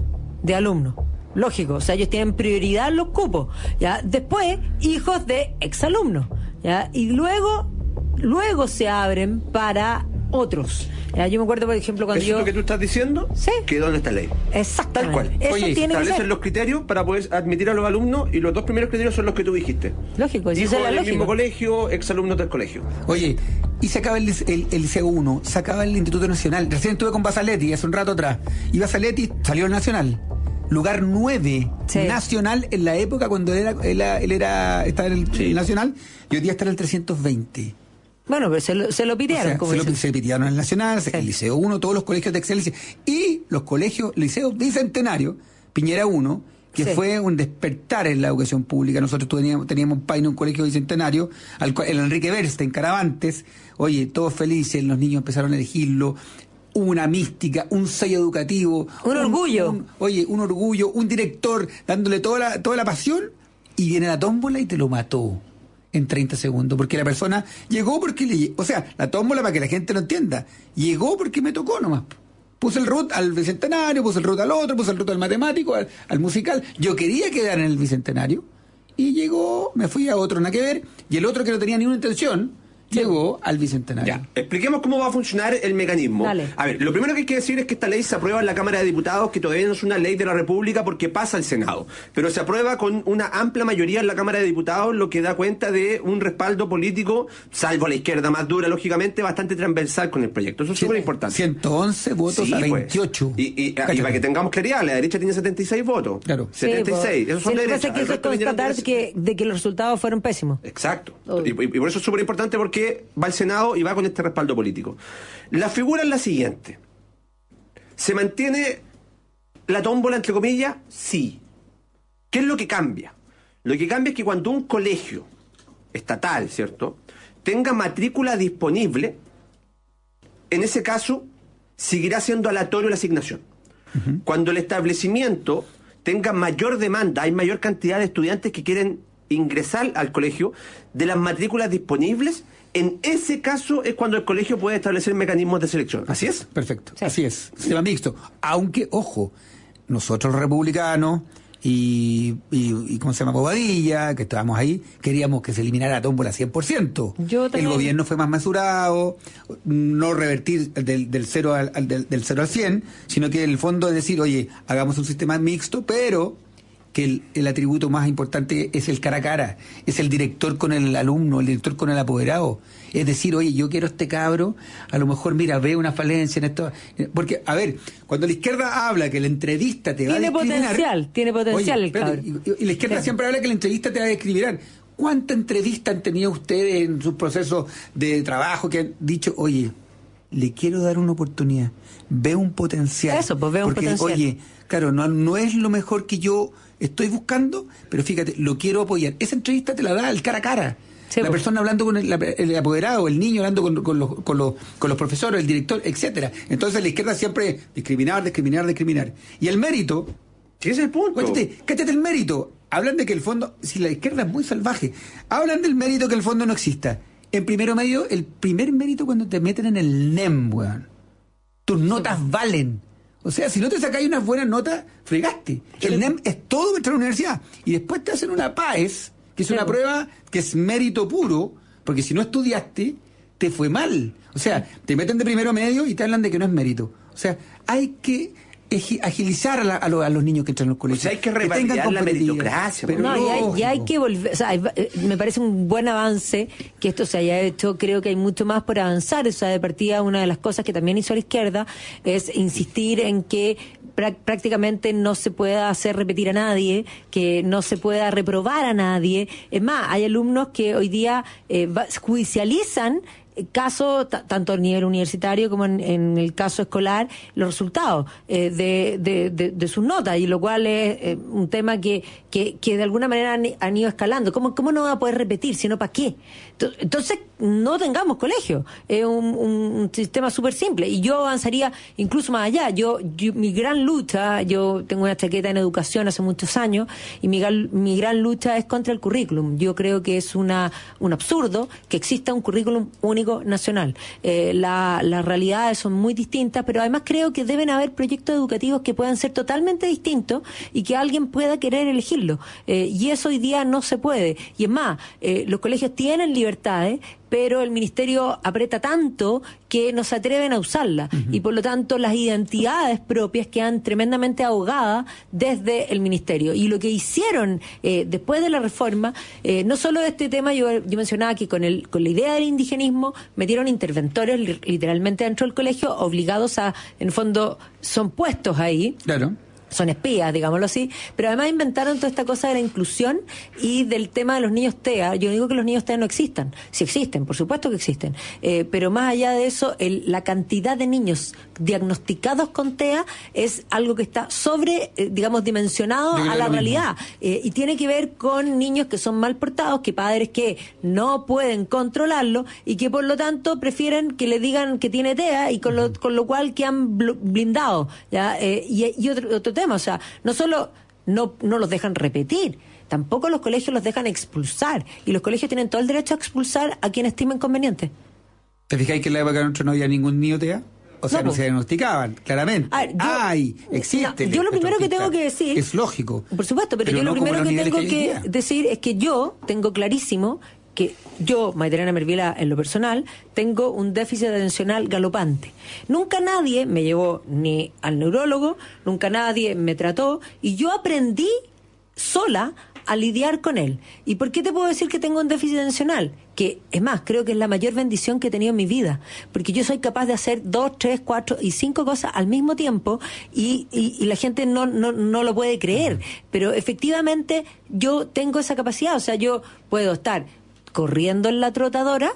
Speaker 4: de alumnos. Lógico, o sea, ellos tienen prioridad en los cupos, ¿ya? Después, hijos de exalumnos, ¿ya? Y luego, luego se abren para otros. Ya, yo me acuerdo, por ejemplo, cuando
Speaker 2: ¿Eso
Speaker 4: yo...
Speaker 2: es lo que tú estás diciendo?
Speaker 4: Sí.
Speaker 2: Quedó en esta ley.
Speaker 4: Exactamente.
Speaker 2: Tal cual.
Speaker 4: Eso
Speaker 2: Oye,
Speaker 4: tiene
Speaker 2: establecen
Speaker 4: que ser.
Speaker 2: los criterios para poder admitir a los alumnos, y los dos primeros criterios son los que tú dijiste.
Speaker 4: Lógico.
Speaker 2: Hijo del lógico. mismo colegio, exalumnos del colegio.
Speaker 3: Oye, y se acaba el, el, el Liceo uno, se acaba el Instituto Nacional. Recién estuve con Basaletti hace un rato atrás. Y Basaletti salió al Nacional. Lugar nueve sí. nacional en la época cuando él era, él, él era estaba en el, sí. el Nacional, y hoy día está en el trescientos veinte.
Speaker 4: Bueno, pero se lo, se lo pitearon. O sea,
Speaker 3: como se, lo, se pitearon en el Nacional, sí. el Liceo uno, todos los colegios de excelencia. Y los colegios, liceos bicentenario, Piñera uno, que sí. fue un despertar en la educación pública. Nosotros teníamos, teníamos en un colegio bicentenario, al, el Enrique Berste, en Caravantes. Oye, todos felices, los niños empezaron a elegirlo. Una mística, un sello educativo.
Speaker 4: Un, un orgullo.
Speaker 3: Un, oye, un orgullo, un director dándole toda la, toda la pasión, y viene la tómbola y te lo mató. en treinta segundos, porque la persona llegó porque le... O sea, la tómbola, para que la gente lo entienda, llegó porque me tocó nomás. Puse el root al Bicentenario, puse el root al otro, puse el root al matemático, al, al musical. Yo quería quedar en el Bicentenario y llegó, me fui a otro, nada que ver, y el otro que no tenía ninguna intención, llegó al Bicentenario.
Speaker 2: Ya, expliquemos cómo va a funcionar el mecanismo.
Speaker 4: Dale.
Speaker 2: A ver, lo primero que hay que decir es que esta ley se aprueba en la Cámara de Diputados, que todavía no es una ley de la República porque pasa al Senado, pero se aprueba con una amplia mayoría en la Cámara de Diputados, lo que da cuenta de un respaldo político, salvo la izquierda más dura, lógicamente, bastante transversal con el proyecto. Eso es súper importante.
Speaker 3: ciento once votos
Speaker 2: sí,
Speaker 3: a veintiocho.
Speaker 2: Pues. Y, y, y para que tengamos claridad, la derecha tiene setenta y seis votos.
Speaker 3: Claro.
Speaker 2: setenta y seis.
Speaker 4: Sí,
Speaker 2: Esos son
Speaker 4: lo que
Speaker 2: derechas.
Speaker 4: pasa es que eso es constatar que, de que los resultados fueron pésimos.
Speaker 2: Exacto. Y, y, y por eso es súper importante, porque va al Senado y va con este respaldo político. La figura es la siguiente. ¿Se mantiene la tómbola, entre comillas? Sí. ¿Qué es lo que cambia? Lo que cambia es que cuando un colegio estatal, ¿cierto?, tenga matrícula disponible, en ese caso seguirá siendo aleatorio la asignación. Uh-huh. Cuando el establecimiento tenga mayor demanda, hay mayor cantidad de estudiantes que quieren ingresar al colegio, de las matrículas disponibles, en ese caso es cuando el colegio puede establecer mecanismos de selección. ¿Así es?
Speaker 3: Perfecto, sí. Así es. Sistema mixto. Aunque, ojo, nosotros los republicanos y, y, y ¿cómo se llama? Bobadilla, que estábamos ahí, queríamos que se eliminara la tómbola cien por ciento.
Speaker 4: Yo también.
Speaker 3: El gobierno fue más mesurado, no revertir del, del, cero al, al, del, del cero al cien, sino que en el fondo es decir, oye, hagamos un sistema mixto, pero que el, el atributo más importante es el cara a cara, es el director con el alumno, el director con el apoderado. Es decir, oye, yo quiero este cabro, a lo mejor, mira, ve una falencia en esto. Porque, a ver, cuando la izquierda habla que la entrevista te va a discriminar...
Speaker 4: Tiene potencial, tiene potencial
Speaker 3: oye,
Speaker 4: el cabro.
Speaker 3: Y, y la izquierda sí. siempre habla que la entrevista te va a discriminar. ¿Cuánta entrevista han tenido ustedes en sus procesos de trabajo que han dicho, oye, le quiero dar una oportunidad, ve un potencial?
Speaker 4: Eso, pues ve un
Speaker 3: porque,
Speaker 4: potencial.
Speaker 3: Oye, claro, no, no es lo mejor que yo estoy buscando, pero fíjate, lo quiero apoyar. Esa entrevista te la da el cara a cara. Sí, la pues. persona hablando con el, el apoderado, el niño hablando con, con, los, con, los, con los profesores, el director, etcétera. Entonces la izquierda siempre discriminar, discriminar, discriminar. Y el mérito...
Speaker 2: ¿Qué es el punto?
Speaker 3: Cállate, cállate el mérito. Hablan de que el fondo... Si la izquierda es muy salvaje, hablan del mérito que el fondo no exista. En primero medio, el primer mérito cuando te meten en el N E M, weón. Tus notas valen. O sea, si no te sacáis unas buenas notas, fregaste. El N E M es todo dentro de la universidad. Y después te hacen una P A E S, que es una sí. prueba que es mérito puro, porque si no estudiaste, te fue mal. O sea, te meten de primero medio y te hablan de que no es mérito. O sea, hay que agilizar a, la, a, los, a los niños que entran en los colegios.
Speaker 2: O sea, hay que revalidar la meritocracia.
Speaker 4: Pero no, y hay, y hay que volver, o sea, hay, me parece un buen avance que esto se haya hecho. Creo que hay mucho más por avanzar. O sea, de partida, una de las cosas que también hizo la izquierda es insistir en que prácticamente no se pueda hacer repetir a nadie, que no se pueda reprobar a nadie. Es más, hay alumnos que hoy día eh, judicializan caso, t- tanto a nivel universitario como en, en el caso escolar, los resultados eh, de, de, de, de sus notas, y lo cual es eh, un tema que, que, que de alguna manera han, han ido escalando. ¿Cómo, ¿Cómo no va a poder repetir? ¿Sino para qué? Entonces, no tengamos colegio. Es un, un sistema súper simple. Y yo avanzaría incluso más allá. Yo, yo mi gran lucha, yo tengo una chaqueta en educación hace muchos años, y mi, mi gran lucha es contra el currículum. Yo creo que es una un absurdo que exista un currículum único nacional. Eh, la, las realidades son muy distintas, pero además creo que deben haber proyectos educativos que puedan ser totalmente distintos y que alguien pueda querer elegirlo. Eh, y eso hoy día no se puede. Y es más, eh, los colegios tienen libertades, pero el ministerio aprieta tanto que no se atreven a usarla. Uh-huh. Y por lo tanto las identidades propias quedan tremendamente ahogadas desde el ministerio. Y lo que hicieron eh, después de la reforma, eh, no solo este tema, yo, yo mencionaba que con el con la idea del indigenismo metieron interventores li- literalmente dentro del colegio, obligados a, en el fondo, son puestos ahí.
Speaker 3: Claro.
Speaker 4: Son espías, digámoslo así, pero además inventaron toda esta cosa de la inclusión y del tema de los niños T E A. Yo no digo que los niños T E A no existan, sí existen, por supuesto que existen, eh, pero más allá de eso, el, la cantidad de niños diagnosticados con T E A es algo que está sobre, eh, digamos, dimensionado a la realidad, eh, y tiene que ver con niños que son mal portados, que padres que no pueden controlarlo y que por lo tanto prefieren que le digan que tiene T E A, y con lo, con lo cual quedan blindados, ¿ya? Eh, y, y otro, otro tema, o sea, no solo no, no los dejan repetir, tampoco los colegios los dejan expulsar. Y los colegios tienen todo el derecho a expulsar a quien estimen conveniente.
Speaker 3: ¿Te fijáis que en la época nuestra no había ningún niño T E A? O sea, no, no se diagnosticaban, claramente.
Speaker 4: Ver, yo,
Speaker 3: ¡Ay! Existe.
Speaker 4: No, yo lo primero que tengo que decir...
Speaker 3: Es lógico.
Speaker 4: Por supuesto, pero, pero yo
Speaker 3: no
Speaker 4: lo primero que tengo que,
Speaker 3: que
Speaker 4: decir es que yo tengo clarísimo que yo, Magdalena Mervila, en lo personal, tengo un déficit atencional galopante. Nunca nadie me llevó ni al neurólogo, nunca nadie me trató, y yo aprendí sola a lidiar con él. ¿Y por qué te puedo decir que tengo un déficit atencional? Que, es más, creo que es la mayor bendición que he tenido en mi vida, porque yo soy capaz de hacer dos, tres, cuatro y cinco cosas al mismo tiempo y, y, y la gente no, no, no lo puede creer, pero efectivamente yo tengo esa capacidad. O sea, yo puedo estar corriendo en la trotadora,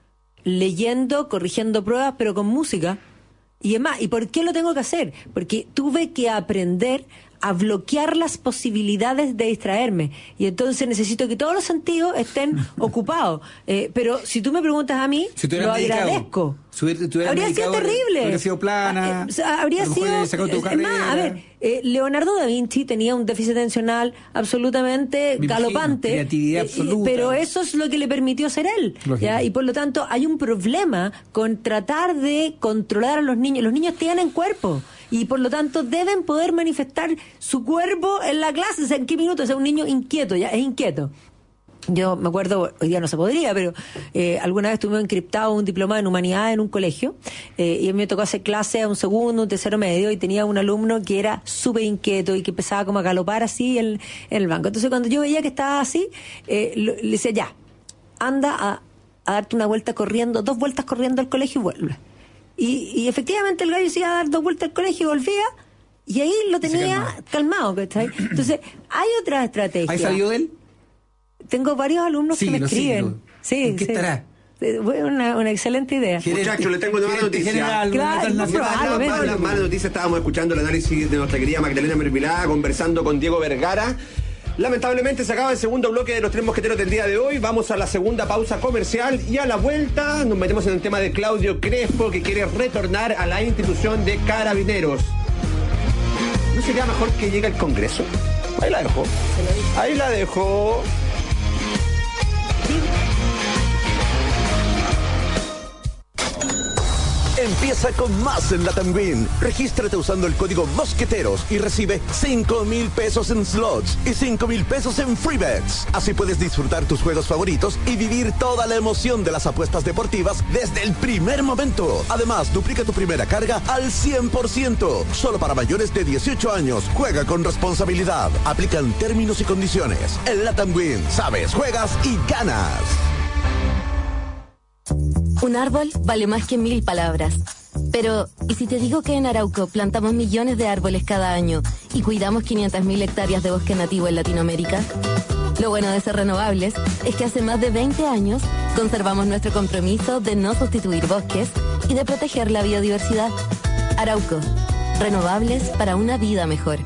Speaker 4: leyendo, corrigiendo pruebas, pero con música. Y es más, ¿y por qué lo tengo que hacer? Porque tuve que aprender a bloquear las posibilidades de distraerme, y entonces necesito que todos los sentidos estén ocupados. Eh, pero si tú me preguntas a mí,
Speaker 3: si
Speaker 4: lo agradezco.
Speaker 3: Si
Speaker 4: habría sido terrible.
Speaker 3: Habría sido plana.
Speaker 4: Eh, habría sido. Es más, a ver, eh, Leonardo da Vinci tenía un déficit atencional absolutamente
Speaker 3: Me
Speaker 4: galopante.
Speaker 3: Imagino, creatividad absoluta.
Speaker 4: Pero eso es lo que le permitió ser él. ¿Ya? Y por lo tanto, hay un problema con tratar de controlar a los niños. Los niños tienen cuerpo. Y por lo tanto deben poder manifestar su cuerpo en la clase. O sea, ¿en qué minutos? O sea, un niño inquieto, ya es inquieto. Yo me acuerdo, hoy día no se podría, pero eh, alguna vez tuvimos encriptado un diplomado en humanidades en un colegio, eh, y a mí me tocó hacer clase a un segundo, un tercero medio, y tenía un alumno que era súper inquieto y que empezaba como a galopar así en, en el banco. Entonces cuando yo veía que estaba así, eh, lo, le decía, ya, anda a, a darte una vuelta corriendo, dos vueltas corriendo al colegio y vuelve. Y, y efectivamente el gallo se iba a dar dos vueltas al colegio y volvía, y ahí lo tenía calmado, ¿cachai? Entonces, hay otra estrategia.
Speaker 3: ¿Has sabido de él?
Speaker 4: Tengo varios alumnos
Speaker 3: sí,
Speaker 4: que me escriben. Sí,
Speaker 3: ¿En qué
Speaker 4: sí.
Speaker 3: estará?
Speaker 4: Una, una excelente idea.
Speaker 2: Muchachos, le tengo una mala noticia.
Speaker 4: Claro, no,
Speaker 2: mala, mala noticia. Estábamos escuchando el análisis de nuestra querida Magdalena Mervilá, conversando con Diego Vergara. Lamentablemente se acaba el segundo bloque de los Tres Mosqueteros del día de hoy. Vamos a la segunda pausa comercial y a la vuelta nos metemos en el tema de Claudio Crespo, que quiere retornar a la institución de Carabineros. ¿No sería mejor que llegue al Congreso? Ahí la dejo. Ahí la dejo.
Speaker 7: Empieza con más en Latam Win. Regístrate usando el código Mosqueteros y recibe cinco mil pesos en slots y cinco mil pesos en free bets. Así puedes disfrutar tus juegos favoritos y vivir toda la emoción de las apuestas deportivas desde el primer momento. Además, duplica tu primera carga al cien por ciento. Solo para mayores de dieciocho años. Juega con responsabilidad. Aplican términos y condiciones. En Latam Win, sabes, juegas y ganas.
Speaker 8: Un árbol vale más que mil palabras. Pero, ¿y si te digo que en Arauco plantamos millones de árboles cada año y cuidamos quinientas mil hectáreas de bosque nativo en Latinoamérica? Lo bueno de ser renovables es que hace más de veinte años conservamos nuestro compromiso de no sustituir bosques y de proteger la biodiversidad. Arauco, renovables para una vida mejor.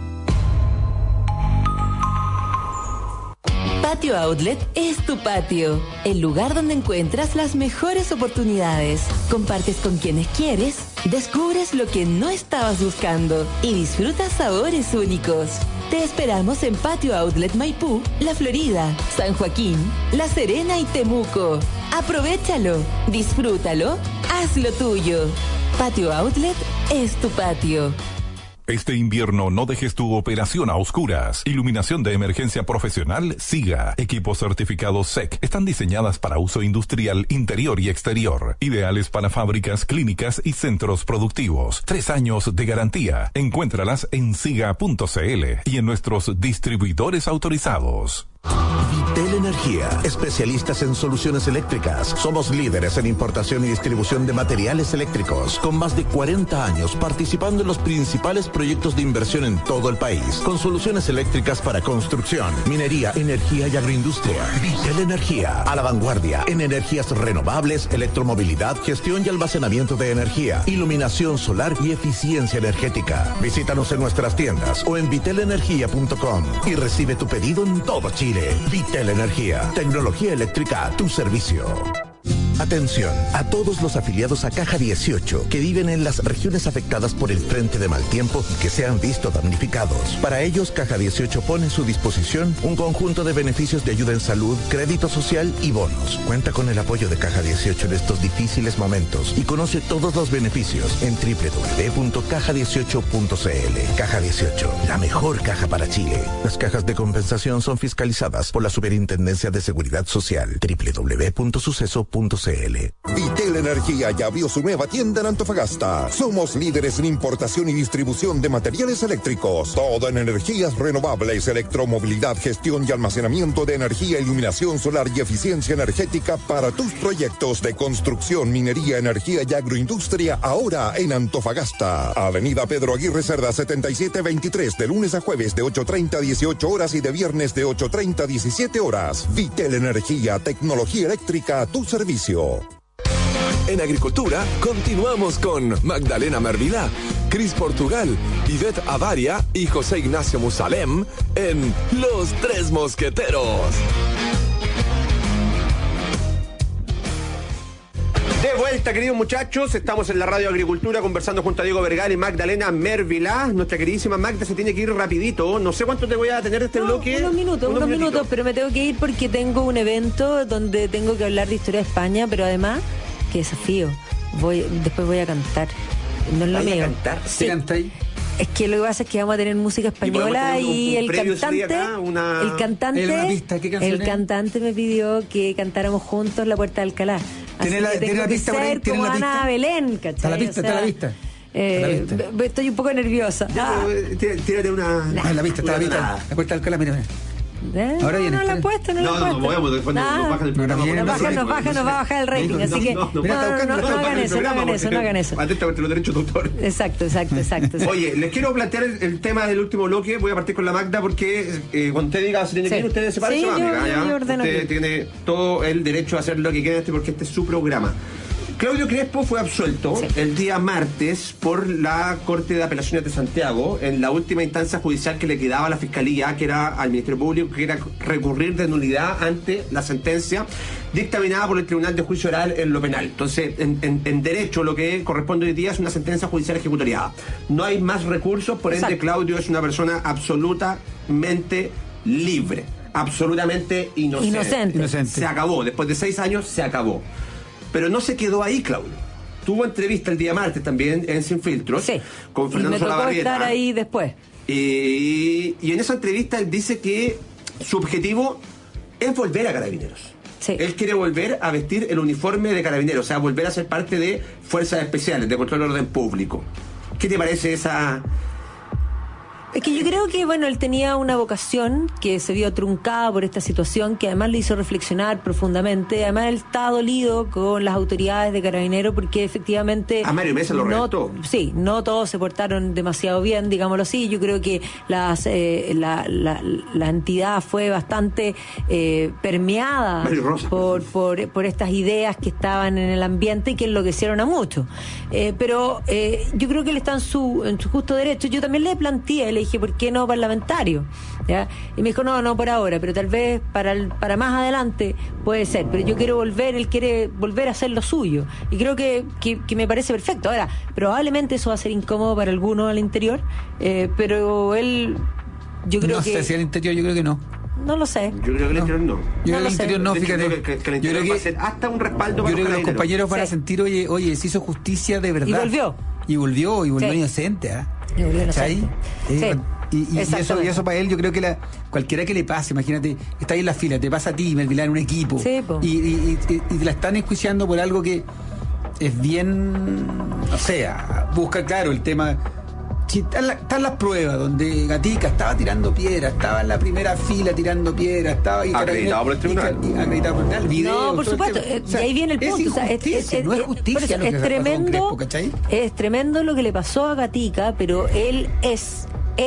Speaker 8: Patio Outlet es tu patio, el lugar donde encuentras las mejores oportunidades. Compartes con quienes quieres, descubres lo que no estabas buscando y disfrutas sabores únicos. Te esperamos en Patio Outlet Maipú, La Florida, San Joaquín, La Serena y Temuco. Aprovechalo, disfrútalo, hazlo tuyo. Patio Outlet es tu patio.
Speaker 11: Este invierno no dejes tu operación a oscuras. Iluminación de emergencia profesional SIGA. Equipos certificados S E C. Están diseñadas para uso industrial interior y exterior. Ideales para fábricas, clínicas y centros productivos. Tres años de garantía. Encuéntralas en siga punto cl y en nuestros distribuidores autorizados.
Speaker 7: Vitel Energía, especialistas en soluciones eléctricas. Somos líderes en importación y distribución de materiales eléctricos, con más de cuarenta años participando en los principales proyectos de inversión en todo el país, con soluciones eléctricas para construcción, minería, energía y agroindustria. Vitel Energía, a la vanguardia en energías renovables, electromovilidad, gestión y almacenamiento de energía, iluminación solar y eficiencia energética. Visítanos en nuestras tiendas o en vitel energía punto com y recibe tu pedido en todo Chile. Vitel Energía, tecnología eléctrica a tu servicio. Atención a todos los afiliados a Caja dieciocho que viven en las regiones afectadas por el frente de mal tiempo y que se han visto damnificados. Para ellos, Caja dieciocho pone a su disposición un conjunto de beneficios de ayuda en salud, crédito social y bonos. Cuenta con el apoyo de Caja dieciocho en estos difíciles momentos y conoce todos los beneficios en doble u doble u doble u punto caja dieciocho punto c l. Caja dieciocho, la mejor caja para Chile. Las cajas de compensación son fiscalizadas por la Superintendencia de Seguridad Social. doble u doble u doble u punto suceso punto c l.
Speaker 12: Vitel Energía ya abrió su nueva tienda en Antofagasta. Somos líderes en importación y distribución de materiales eléctricos. Todo en energías renovables, electromovilidad, gestión y almacenamiento de energía, iluminación solar y eficiencia energética para tus proyectos de construcción, minería, energía y agroindustria, ahora en Antofagasta. Avenida Pedro Aguirre Cerda setenta y siete veintitrés, de lunes a jueves de ocho treinta a dieciocho horas y de viernes de ocho treinta a diecisiete horas. Vitel Energía, tecnología eléctrica a tu servicio.
Speaker 1: En Agricultura, continuamos con Magdalena Mervilá, Cris Portugal, Ivette Avaria y José Ignacio Musalem en Los Tres Mosqueteros.
Speaker 2: De vuelta, queridos muchachos, estamos en la Radio Agricultura conversando junto a Diego Vergara y Magdalena Mervilá. Nuestra queridísima Magda se tiene que ir rapidito. No sé cuánto te voy a tener de este
Speaker 4: no,
Speaker 2: bloque.
Speaker 4: Unos minutos, unos, unos minutos, pero me tengo que ir porque tengo un evento donde tengo que hablar de historia de España, pero además, qué desafío. Voy, después voy a cantar. No es lo mío.
Speaker 2: ¿A cantar?
Speaker 4: Sí.
Speaker 3: ¿Cantáis?
Speaker 4: Es que lo que pasa es que vamos a tener música española y, y un, un el cantante, acá, una... el cantante,
Speaker 3: una pista, ¿qué
Speaker 4: el cantante me pidió que cantáramos juntos La Puerta de Alcalá.
Speaker 3: ¿Tiene la, ¿tiene la pista por ahí? ¿Tiene
Speaker 4: como
Speaker 3: la pista?
Speaker 4: Ana Belén, ¿cachai?
Speaker 3: Está la pista,
Speaker 4: o sea,
Speaker 3: está la pista.
Speaker 4: Eh,
Speaker 3: la vista.
Speaker 4: Estoy un poco nerviosa.
Speaker 2: Ya, ah. Tírate una...
Speaker 3: Nah. Ah, la vista, está la vista. La Puerta de Alcalá, mira, mira.
Speaker 4: ¿Eh?
Speaker 3: Ahora viene.
Speaker 4: No, no la he puesto, no,
Speaker 2: no
Speaker 4: la he puesto.
Speaker 2: No, no, podemos, después
Speaker 4: nah,
Speaker 2: nos baja el programa.
Speaker 4: Nos baja, nos baja, nos va a bajar el rating, así que no, no, no, no, no hagan eso, no hagan eso, no hagan eso.
Speaker 2: Atenta contra los derechos de autor.
Speaker 4: Exacto, exacto, exacto.
Speaker 2: Oye, les quiero plantear el, el tema del último bloque. Voy a partir con la Magda porque eh, cuando usted diga si tiene que ir, usted se parece,
Speaker 4: sí,
Speaker 2: va, amiga,
Speaker 4: yo,
Speaker 2: ya.
Speaker 4: Yo ordeno
Speaker 2: usted
Speaker 4: aquí.
Speaker 2: Tiene todo el derecho a hacer lo que quiera este porque este es su programa. Claudio Crespo fue absuelto sí. el día martes por la Corte de Apelaciones de Santiago en la última instancia judicial que le quedaba a la Fiscalía, que era al Ministerio Público, que era recurrir de nulidad ante la sentencia dictaminada por el Tribunal de Juicio Oral en lo penal. Entonces, en, en, en derecho, lo que corresponde hoy día es una sentencia judicial ejecutoriada. No hay más recursos, por ende, Exacto. Claudio es una persona absolutamente libre, absolutamente inocente.
Speaker 4: Inocente.
Speaker 3: Inocente.
Speaker 2: Se acabó. Después de seis años, se acabó. Pero no se quedó ahí, Claudio. Tuvo entrevista el día martes también en Sin Filtros
Speaker 4: sí.
Speaker 2: con Fernando
Speaker 4: y me tocó
Speaker 2: Solabarrieta.
Speaker 4: estar ahí después.
Speaker 2: Y, y en esa entrevista él dice que su objetivo es volver a Carabineros.
Speaker 4: Sí.
Speaker 2: Él quiere volver a vestir el uniforme de Carabineros, o sea, volver a ser parte de Fuerzas Especiales, de Control del Orden Público. ¿Qué te parece esa...?
Speaker 4: Es que yo creo que, bueno, él tenía una vocación que se vio truncada por esta situación, que además le hizo reflexionar profundamente. Además, él está dolido con las autoridades de Carabineros porque efectivamente...
Speaker 2: A Mario Mesa lo
Speaker 4: no,
Speaker 2: redactó.
Speaker 4: Sí, no todos se portaron demasiado bien, digámoslo así. Yo creo que las, eh, la, la, la entidad fue bastante eh, permeada por, por, por estas ideas que estaban en el ambiente y que enloquecieron a muchos. Eh, pero eh, yo creo que él está en su, en su justo derecho. Yo también le planteé, le dije, ¿por qué no parlamentario? ¿Ya? Y me dijo, no, no por ahora, pero tal vez para, el, para más adelante puede ser, pero yo quiero volver, él quiere volver a hacer lo suyo, y creo que, que, que me parece perfecto. Ahora, probablemente eso va a ser incómodo para algunos al interior, eh, pero él, yo creo
Speaker 3: no
Speaker 4: que...
Speaker 3: No sé si al interior, yo creo que no.
Speaker 4: No lo sé.
Speaker 2: Yo creo que el interior no.
Speaker 3: Yo
Speaker 4: no
Speaker 3: creo que el interior no, fíjate.
Speaker 2: Que, que, que el interior
Speaker 3: yo creo
Speaker 2: va a ser hasta un respaldo
Speaker 3: yo
Speaker 2: para
Speaker 3: creo
Speaker 2: los
Speaker 3: que los compañeros van sí. a sentir, oye, oye, se hizo justicia de verdad.
Speaker 4: Y volvió.
Speaker 3: Y volvió, y volvió
Speaker 4: sí.
Speaker 3: inocente, ¿ah?
Speaker 4: ¿eh? Y volvió inocente.
Speaker 3: Sí.
Speaker 4: sí.
Speaker 3: Y, y, y, eso, y eso para él, yo creo que la, cualquiera que le pase, imagínate, está ahí en la fila, te pasa a ti, Mervilá, en un equipo,
Speaker 4: sí,
Speaker 3: y, y, y, y te la están enjuiciando por algo que es bien, o sea, busca, claro, el tema. Si están, la, están las pruebas donde Gatica estaba tirando piedra, estaba en la primera fila tirando piedra, estaba y
Speaker 2: acreditado por el tribunal.
Speaker 3: Y, y acreditado por el tribunal. Video,
Speaker 4: no, por supuesto, o sea, y ahí viene el punto.
Speaker 3: Es,
Speaker 4: o sea, es, es,
Speaker 3: no es justicia.
Speaker 4: Es,
Speaker 3: lo que
Speaker 4: es tremendo,
Speaker 3: Crespo,
Speaker 4: es tremendo lo que le pasó a Gatica, pero él es él,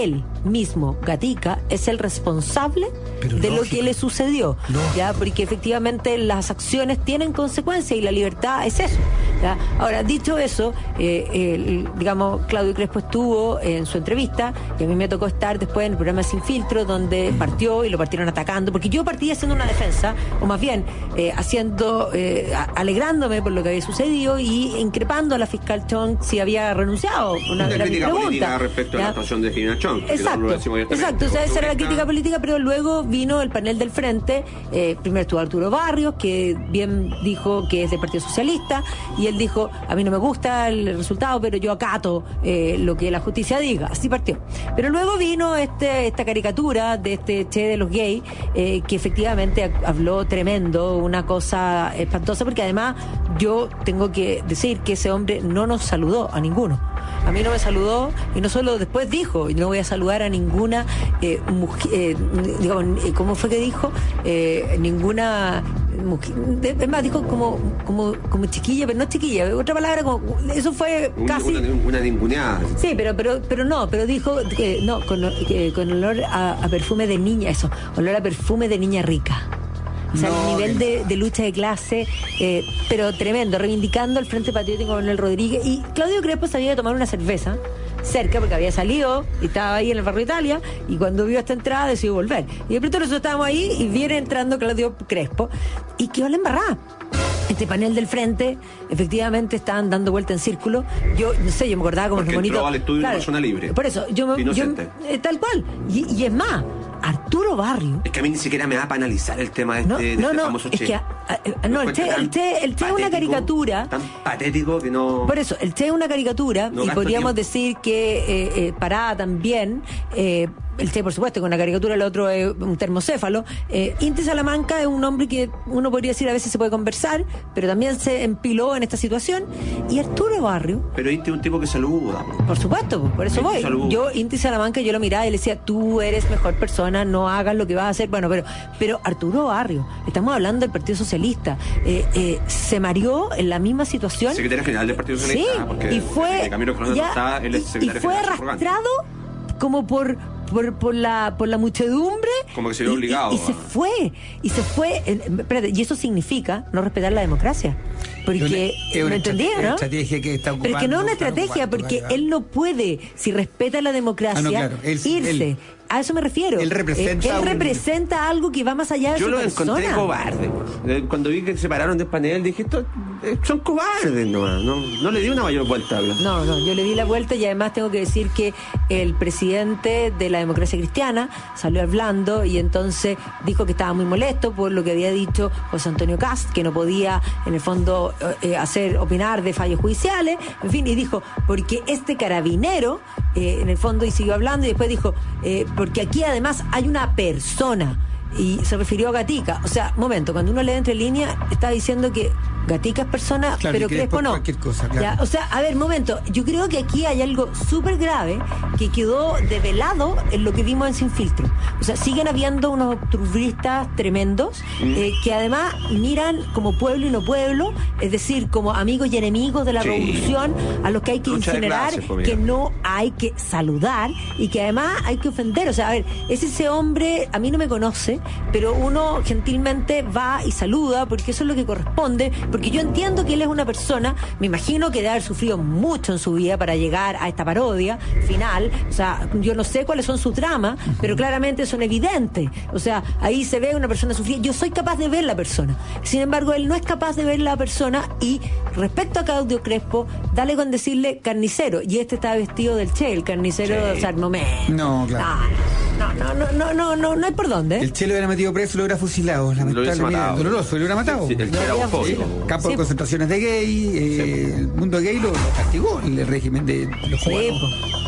Speaker 4: mismo, Gatica, es el responsable
Speaker 3: Pero
Speaker 4: de
Speaker 3: lógico.
Speaker 4: lo que le sucedió,
Speaker 3: Lógico.
Speaker 4: ya, porque efectivamente las acciones tienen consecuencias y la libertad es eso, ¿ya? Ahora, dicho eso, eh, el, digamos, Claudio Crespo estuvo en su entrevista y a mí me tocó estar después en el programa Sin Filtro, donde partió y lo partieron atacando, porque yo partí haciendo una defensa, o más bien eh, haciendo, eh, a- alegrándome por lo que había sucedido y increpando a la fiscal Chong si había renunciado. Una,
Speaker 2: Una
Speaker 4: era mi
Speaker 2: crítica
Speaker 4: pregunta,
Speaker 2: política respecto a
Speaker 4: ¿ya?
Speaker 2: la actuación de Gina Chong. que
Speaker 4: Exacto,
Speaker 2: lo decimos abiertamente.
Speaker 4: exacto, o sea, esa era la
Speaker 2: Populista.
Speaker 4: crítica política, pero luego vino el panel del frente, eh, primero estuvo Arturo Barrios, que bien dijo que es del Partido Socialista, y él dijo, a mí no me gusta el resultado, pero yo acato eh, lo que la justicia diga, así partió. Pero luego vino este esta caricatura de este Che de los gays, eh, que efectivamente habló tremendo, una cosa espantosa, porque además yo tengo que decir que ese hombre no nos saludó a ninguno. A mí no me saludó y no solo después dijo, no voy a saludar a ninguna eh, mujer, eh, digamos, eh, ¿cómo fue que dijo? Eh, ninguna mujer, de- es más, dijo como, como, como chiquilla, pero no chiquilla, otra palabra, como, eso fue
Speaker 2: Un-
Speaker 4: casi...
Speaker 2: Una, una ninguneada.
Speaker 4: Sí, pero, pero, pero no, pero dijo que no, con, que con olor a, a perfume de niña, eso, olor a perfume de niña rica. O sea,
Speaker 3: No,
Speaker 4: el nivel
Speaker 3: que
Speaker 4: de, de lucha de clase, eh, pero tremendo, reivindicando el Frente Patriótico con Manuel Rodríguez. Y Claudio Crespo sabía de tomar una cerveza cerca, porque había salido y estaba ahí en el barrio Italia, y cuando vio esta entrada decidió volver. Y de pronto nosotros estábamos ahí y viene entrando Claudio Crespo y quedó la embarrada. Este panel del frente, efectivamente estaban dando vuelta en círculo. Yo, no sé, yo me acordaba como
Speaker 2: Porque
Speaker 4: los bonitos.
Speaker 2: entró al estudio una persona libre.
Speaker 4: Por eso, yo me. Yo,
Speaker 2: Inocente.
Speaker 4: eh, tal cual. Y, y es más, Arturo Barrio.
Speaker 2: Es que a mí ni siquiera me da para analizar el tema de
Speaker 4: No,
Speaker 2: este, de
Speaker 4: no,
Speaker 2: este
Speaker 4: no,
Speaker 2: famoso
Speaker 4: es
Speaker 2: Che.
Speaker 4: que, a- a- no, el Che, el Che, el Che es una
Speaker 2: Patético,
Speaker 4: caricatura.
Speaker 2: Tan patético que no.
Speaker 4: Por eso, el Che es una caricatura,
Speaker 2: No
Speaker 4: y
Speaker 2: gasto
Speaker 4: podríamos
Speaker 2: tiempo.
Speaker 4: decir que eh, eh, Parada también, eh, el Che por supuesto con una caricatura, el otro es un termocéfalo. eh, Inti Salamanca es un hombre que uno podría decir a veces se puede conversar, pero también se empiló en esta situación. Y Arturo Barrio,
Speaker 2: Pero Inti es un tipo que saluda.
Speaker 4: por supuesto, por eso
Speaker 2: Inti
Speaker 4: voy.
Speaker 2: saluda.
Speaker 4: Yo, Inti Salamanca, yo lo miraba y le decía, tú eres mejor persona, no hagas lo que vas a hacer. Bueno, pero pero Arturo Barrio, estamos hablando del Partido Socialista, eh, eh, se mareó en la misma situación.
Speaker 2: Secretario general del Partido
Speaker 4: Sí,
Speaker 2: Socialista. porque
Speaker 4: y fue,
Speaker 2: de Camilo Fernández
Speaker 4: ya,
Speaker 2: está, él es
Speaker 4: y- y
Speaker 2: secretario
Speaker 4: fue
Speaker 2: general subrogante.
Speaker 4: arrastrado como por por, por la por la muchedumbre,
Speaker 2: Como que se vio
Speaker 4: y-
Speaker 2: obligado
Speaker 4: y, y se
Speaker 2: a-
Speaker 4: fue y se fue eh, espérate, y eso significa no respetar la democracia, porque
Speaker 3: Es una
Speaker 4: ¿me entendí,
Speaker 3: estrate-
Speaker 4: no?
Speaker 3: estrategia que está
Speaker 4: Pero es que no es una
Speaker 3: ocupando,
Speaker 4: estrategia,
Speaker 3: está
Speaker 4: porque
Speaker 3: ocupando,
Speaker 4: él no puede, si respeta la democracia,
Speaker 3: Ah, no, claro, él-
Speaker 4: irse.
Speaker 3: él-
Speaker 4: A eso me refiero.
Speaker 3: Él representa
Speaker 4: Eh, él
Speaker 3: un-
Speaker 4: representa algo que va más allá de
Speaker 2: Yo
Speaker 4: su
Speaker 2: lo
Speaker 4: persona.
Speaker 2: encontré cobarde. Eh, Cuando vi que se pararon del panel, dije, estos eh, son cobardes nomás. No, no le di una mayor vuelta. ¿no?
Speaker 4: No, no, yo le di la vuelta y además tengo que decir que el presidente de la democracia cristiana salió hablando y entonces dijo que estaba muy molesto por lo que había dicho José Antonio Cast, que no podía en el fondo eh, hacer opinar de fallos judiciales, en fin, y dijo, porque este carabinero, eh, en el fondo, y siguió hablando y después dijo, eh, porque aquí además hay una persona. Y se refirió a Gatica. O sea, momento, cuando uno lee entre líneas, está diciendo que Gatica es persona,
Speaker 3: Claro,
Speaker 4: pero
Speaker 3: y que
Speaker 4: Crespo
Speaker 3: después
Speaker 4: no.
Speaker 3: cualquier cosa, claro.
Speaker 4: Ya, o sea, a ver, momento, yo creo que aquí hay algo súper grave que quedó develado en lo que vimos en Sin Filtro. O sea, siguen habiendo unos octubristas tremendos eh, que además miran como pueblo y no pueblo, es decir, como amigos y enemigos de la
Speaker 2: Sí.
Speaker 4: revolución, a los que hay que
Speaker 2: Lucha de
Speaker 4: incinerar,
Speaker 2: clases, pues,
Speaker 4: que
Speaker 2: mira.
Speaker 4: no hay que saludar y que además hay que ofender. O sea, a ver, es ese hombre, a mí no me conoce, pero uno gentilmente va y saluda porque eso es lo que corresponde, porque yo entiendo que él es una persona, me imagino que debe haber sufrido mucho en su vida para llegar a esta parodia final. O sea, yo no sé cuáles son sus dramas, pero claramente son evidentes. O sea, ahí se ve una persona sufrir. Yo soy capaz de ver la persona. Sin embargo, él no es capaz de ver la persona. Y respecto a Claudio Crespo, dale con decirle carnicero. Y este está vestido del Che, el carnicero
Speaker 2: Sí.
Speaker 4: de Sarnomé.
Speaker 3: No, claro.
Speaker 4: No, no, no, no, no, no, no hay por dónde.
Speaker 3: El Che lo hubiera metido preso, lo hubiera fusilado.
Speaker 2: hubiese
Speaker 3: Lamentablemente,
Speaker 2: matado.
Speaker 3: doloroso, lo hubiera matado.
Speaker 2: Sí, el que era
Speaker 4: Lo
Speaker 2: homofóbico.
Speaker 4: había-
Speaker 3: Campo
Speaker 4: Sí,
Speaker 3: de
Speaker 4: po.
Speaker 3: concentraciones de gay, eh, el mundo gay lo, lo castigó, el régimen de los
Speaker 4: Sí,
Speaker 3: cubanos.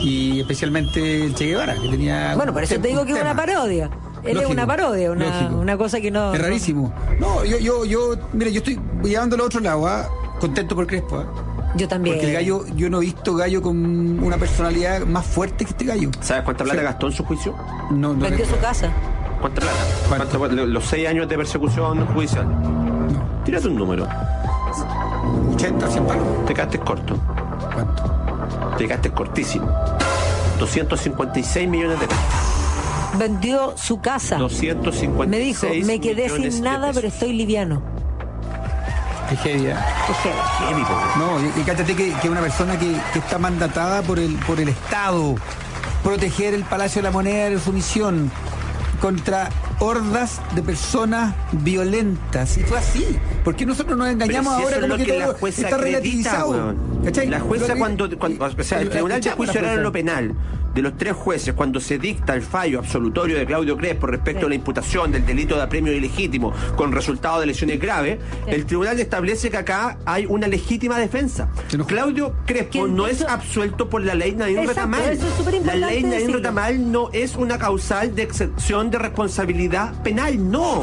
Speaker 3: Y especialmente el Che Guevara, que tenía.
Speaker 4: Bueno, por eso
Speaker 3: un
Speaker 4: te digo que es
Speaker 3: tema.
Speaker 4: una parodia. Él
Speaker 3: Lógico,
Speaker 4: es una parodia, una,
Speaker 3: lógico.
Speaker 4: una cosa que no.
Speaker 3: Es rarísimo. No, yo, yo, yo, mira, yo estoy llevándolo a otro lado, ¿ah? Contento por Crespo, ¿ah?
Speaker 4: Yo también.
Speaker 3: Porque el gallo, yo no he visto gallo con una personalidad más fuerte que este gallo.
Speaker 2: ¿Sabes cuánta plata
Speaker 3: Sí.
Speaker 2: gastó en su juicio?
Speaker 3: No, no
Speaker 4: Vendió su
Speaker 3: recuerdo.
Speaker 4: casa.
Speaker 2: ¿Cuánta plata?
Speaker 3: ¿Cuánto?
Speaker 2: ¿Cuánto- Los seis años de persecución judicial.
Speaker 3: No.
Speaker 2: Tírate un número.
Speaker 3: ochenta, cien palos.
Speaker 2: Te quedaste corto.
Speaker 3: ¿Cuánto?
Speaker 2: Te quedaste cortísimo. doscientos cincuenta y seis millones de pesos.
Speaker 4: Vendió su casa.
Speaker 2: doscientos cincuenta y seis
Speaker 4: Me dijo, me quedé sin nada, pero estoy liviano.
Speaker 3: Qué heavy, ¿eh?
Speaker 4: Qué heavy.
Speaker 2: Heavy, po.
Speaker 3: No, y, y cállate que, que una persona que, que está mandatada por el, por el Estado, proteger el Palacio de la Moneda de su misión contra hordas de personas violentas. Y fue así. ¿Por qué nosotros nos engañamos
Speaker 2: si
Speaker 3: ahora
Speaker 2: eso
Speaker 3: como
Speaker 2: es lo
Speaker 3: que,
Speaker 2: que
Speaker 3: todo
Speaker 2: la jueza
Speaker 3: está
Speaker 2: acredita,
Speaker 3: relativizado?
Speaker 2: weón.
Speaker 3: ¿Cachai?
Speaker 2: La jueza
Speaker 3: Lo que-
Speaker 2: cuando, cuando- o sea, el Tribunal de Juicio Oral en lo Penal de los tres jueces, cuando se dicta el fallo absolutorio de Claudio Crespo respecto
Speaker 4: Sí.
Speaker 2: a la imputación del delito de apremio ilegítimo con resultado de lesiones graves,
Speaker 4: Sí.
Speaker 2: el tribunal establece que acá hay una legítima defensa.
Speaker 3: Que no-
Speaker 2: Claudio Crespo
Speaker 4: Que
Speaker 2: no
Speaker 4: eso-
Speaker 2: es absuelto por la ley Nadine
Speaker 4: Exacto,
Speaker 2: Retamal.
Speaker 4: eso es súper
Speaker 2: La
Speaker 4: importante
Speaker 2: ley Nadine
Speaker 4: decirlo.
Speaker 2: Retamal no es una causal de excepción de responsabilidad penal, no.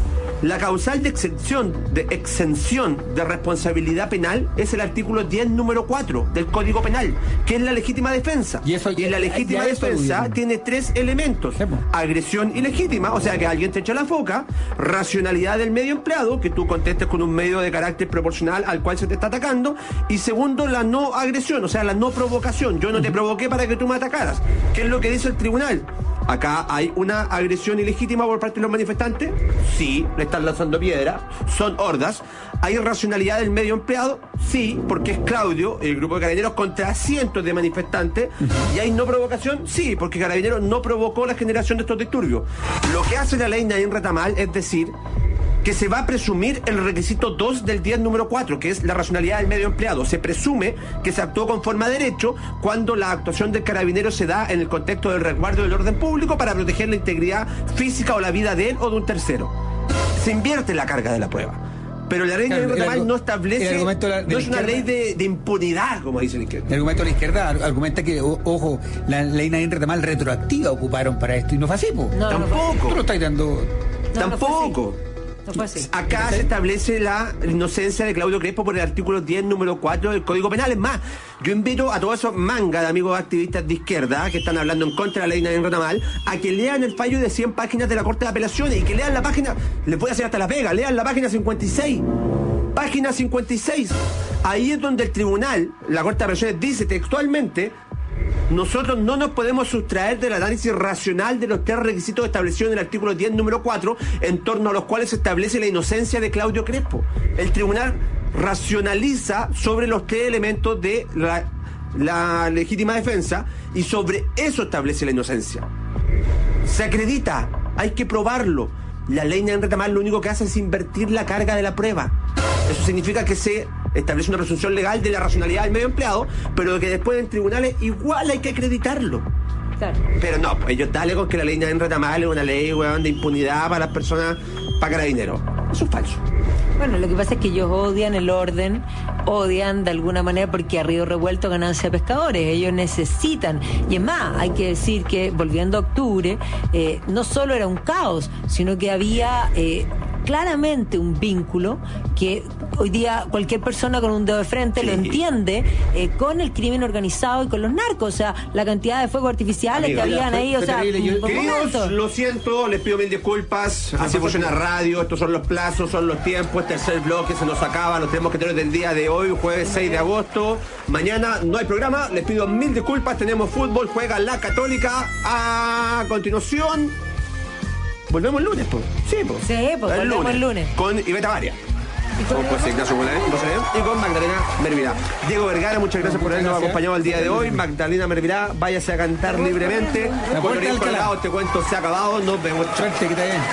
Speaker 2: La causal de exención, de exención de responsabilidad penal es el artículo diez, número cuatro del Código Penal, que es la legítima defensa.
Speaker 3: Y eso-
Speaker 2: la legítima
Speaker 3: ya eso
Speaker 2: defensa
Speaker 3: aludieron.
Speaker 2: tiene tres elementos.
Speaker 3: Sí, po.
Speaker 2: Agresión ilegítima, o sea que alguien te echa la foca. Racionalidad del medio empleado, que tú contestes con un medio de carácter proporcional al cual se te está atacando. Y segundo, la no agresión, o sea, la no provocación. Yo no te provoqué para que tú me atacaras. ¿Qué es lo que dice el tribunal? Acá hay una agresión ilegítima por parte de los manifestantes. Sí, le están lanzando piedras. Son hordas. ¿Hay racionalidad del medio empleado? Sí, porque es Claudio, el grupo de Carabineros, contra cientos de manifestantes. ¿Y hay no provocación? Sí, porque Carabineros no provocó la generación de estos disturbios. Lo que hace la ley Nadine Retamal es decir que se va a presumir el requisito dos del diez número cuatro, que es la racionalidad del medio empleado. Se presume que se actuó conforme a derecho cuando la actuación del carabinero se da en el contexto del resguardo del orden público para proteger la integridad física o la vida de él o de un tercero. Se invierte la carga de la prueba. Pero la ley
Speaker 3: Claro,
Speaker 2: de
Speaker 3: el
Speaker 2: Retamal
Speaker 3: argu-
Speaker 2: no
Speaker 3: el
Speaker 2: establece,
Speaker 3: argumento de la- de
Speaker 2: no
Speaker 3: la
Speaker 2: es una
Speaker 3: izquierda-
Speaker 2: ley de, de impunidad, como dice la izquierda.
Speaker 3: El argumento de la izquierda ar- argumenta que, o- ojo, la ley Nadine Retamal retroactiva ocuparon para esto y no fue así, po.
Speaker 4: No, no fue así.
Speaker 2: Tampoco.
Speaker 3: Tú lo estás dando.
Speaker 4: No, no fue
Speaker 2: Tampoco.
Speaker 4: así. No fue así.
Speaker 2: Acá se establece la inocencia de Claudio Crespo por el artículo diez, número cuatro del Código Penal. Es más, yo invito a todos esos mangas de amigos activistas de izquierda que están hablando en contra de la ley Nadine Retamal a que lean el fallo de cien páginas de la Corte de Apelaciones y que lean la página, les voy a hacer hasta la pega, lean la página cincuenta y seis. Página cincuenta y seis. Ahí es donde el tribunal, la Corte de Apelaciones, dice textualmente: nosotros no nos podemos sustraer del análisis racional de los tres requisitos establecidos en el artículo diez, número cuatro, en torno a los cuales se establece la inocencia de Claudio Crespo. El tribunal racionaliza sobre los tres elementos de la, la legítima defensa y sobre eso establece la inocencia. Se acredita, hay que probarlo. La ley Nadine Retamal lo único que hace es invertir la carga de la prueba. Eso significa que se establece una presunción legal de la racionalidad del medio empleado, pero que después en tribunales igual hay que acreditarlo.
Speaker 4: Claro.
Speaker 2: Pero no, pues ellos dale con que la ley Nadine Retamal es una ley, weón, de impunidad para las personas, para Carabineros. Eso es falso.
Speaker 4: Bueno, lo que pasa es que ellos odian el orden, odian de alguna manera porque a río revuelto ganancia de pescadores. Ellos necesitan. Y es más, hay que decir que volviendo a octubre, eh, no solo era un caos, sino que había eh, claramente un vínculo que hoy día cualquier persona con un dedo de frente
Speaker 2: Sí.
Speaker 4: lo entiende eh, con el crimen organizado y con los narcos. O sea, la cantidad de fuegos artificiales
Speaker 2: Amiga,
Speaker 4: que habían
Speaker 3: fue-
Speaker 4: ahí. O
Speaker 3: fue
Speaker 4: sea,
Speaker 3: terrible. Yo-
Speaker 4: por
Speaker 2: Queridos,
Speaker 4: momentos.
Speaker 2: lo siento, les pido mil disculpas. Así funciona radio, estos son los plazos, son los tiempos. Tercer bloque se nos acaba, los tenemos que tener del día de hoy, jueves seis de agosto. Mañana no hay programa, les pido mil disculpas. Tenemos fútbol, juega la Católica. A continuación, volvemos el lunes, pues. Sí, pues.
Speaker 4: Sí, pues, volvemos el lunes.
Speaker 2: Con Iveta Varia.
Speaker 4: ¿Y con
Speaker 2: Con José Ignacio Morales, y con Magdalena Mervirá. Diego Vergara, muchas gracias por habernos
Speaker 3: gracias.
Speaker 2: acompañado el día de hoy. Magdalena Mervirá, váyase a cantar libremente.
Speaker 3: La
Speaker 2: Con
Speaker 3: puerta de
Speaker 2: Oriol
Speaker 3: Alcalá.
Speaker 2: Colgado, este cuento se ha acabado. Nos vemos.
Speaker 3: Suerte, que te bien.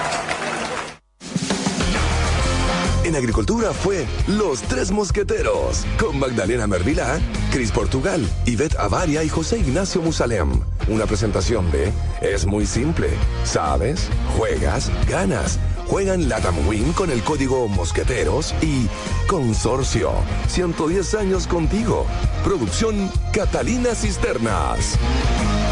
Speaker 1: En Agricultura fue Los Tres Mosqueteros, con Magdalena Mervilá, Cris Portugal, Ivette Avaria y José Ignacio Musalem. Una presentación de Es muy simple. ¿Sabes? Juegas, ganas. Juegan Latam Win con el código Mosqueteros y Consorcio. ciento diez años contigo. Producción Catalina Cisternas.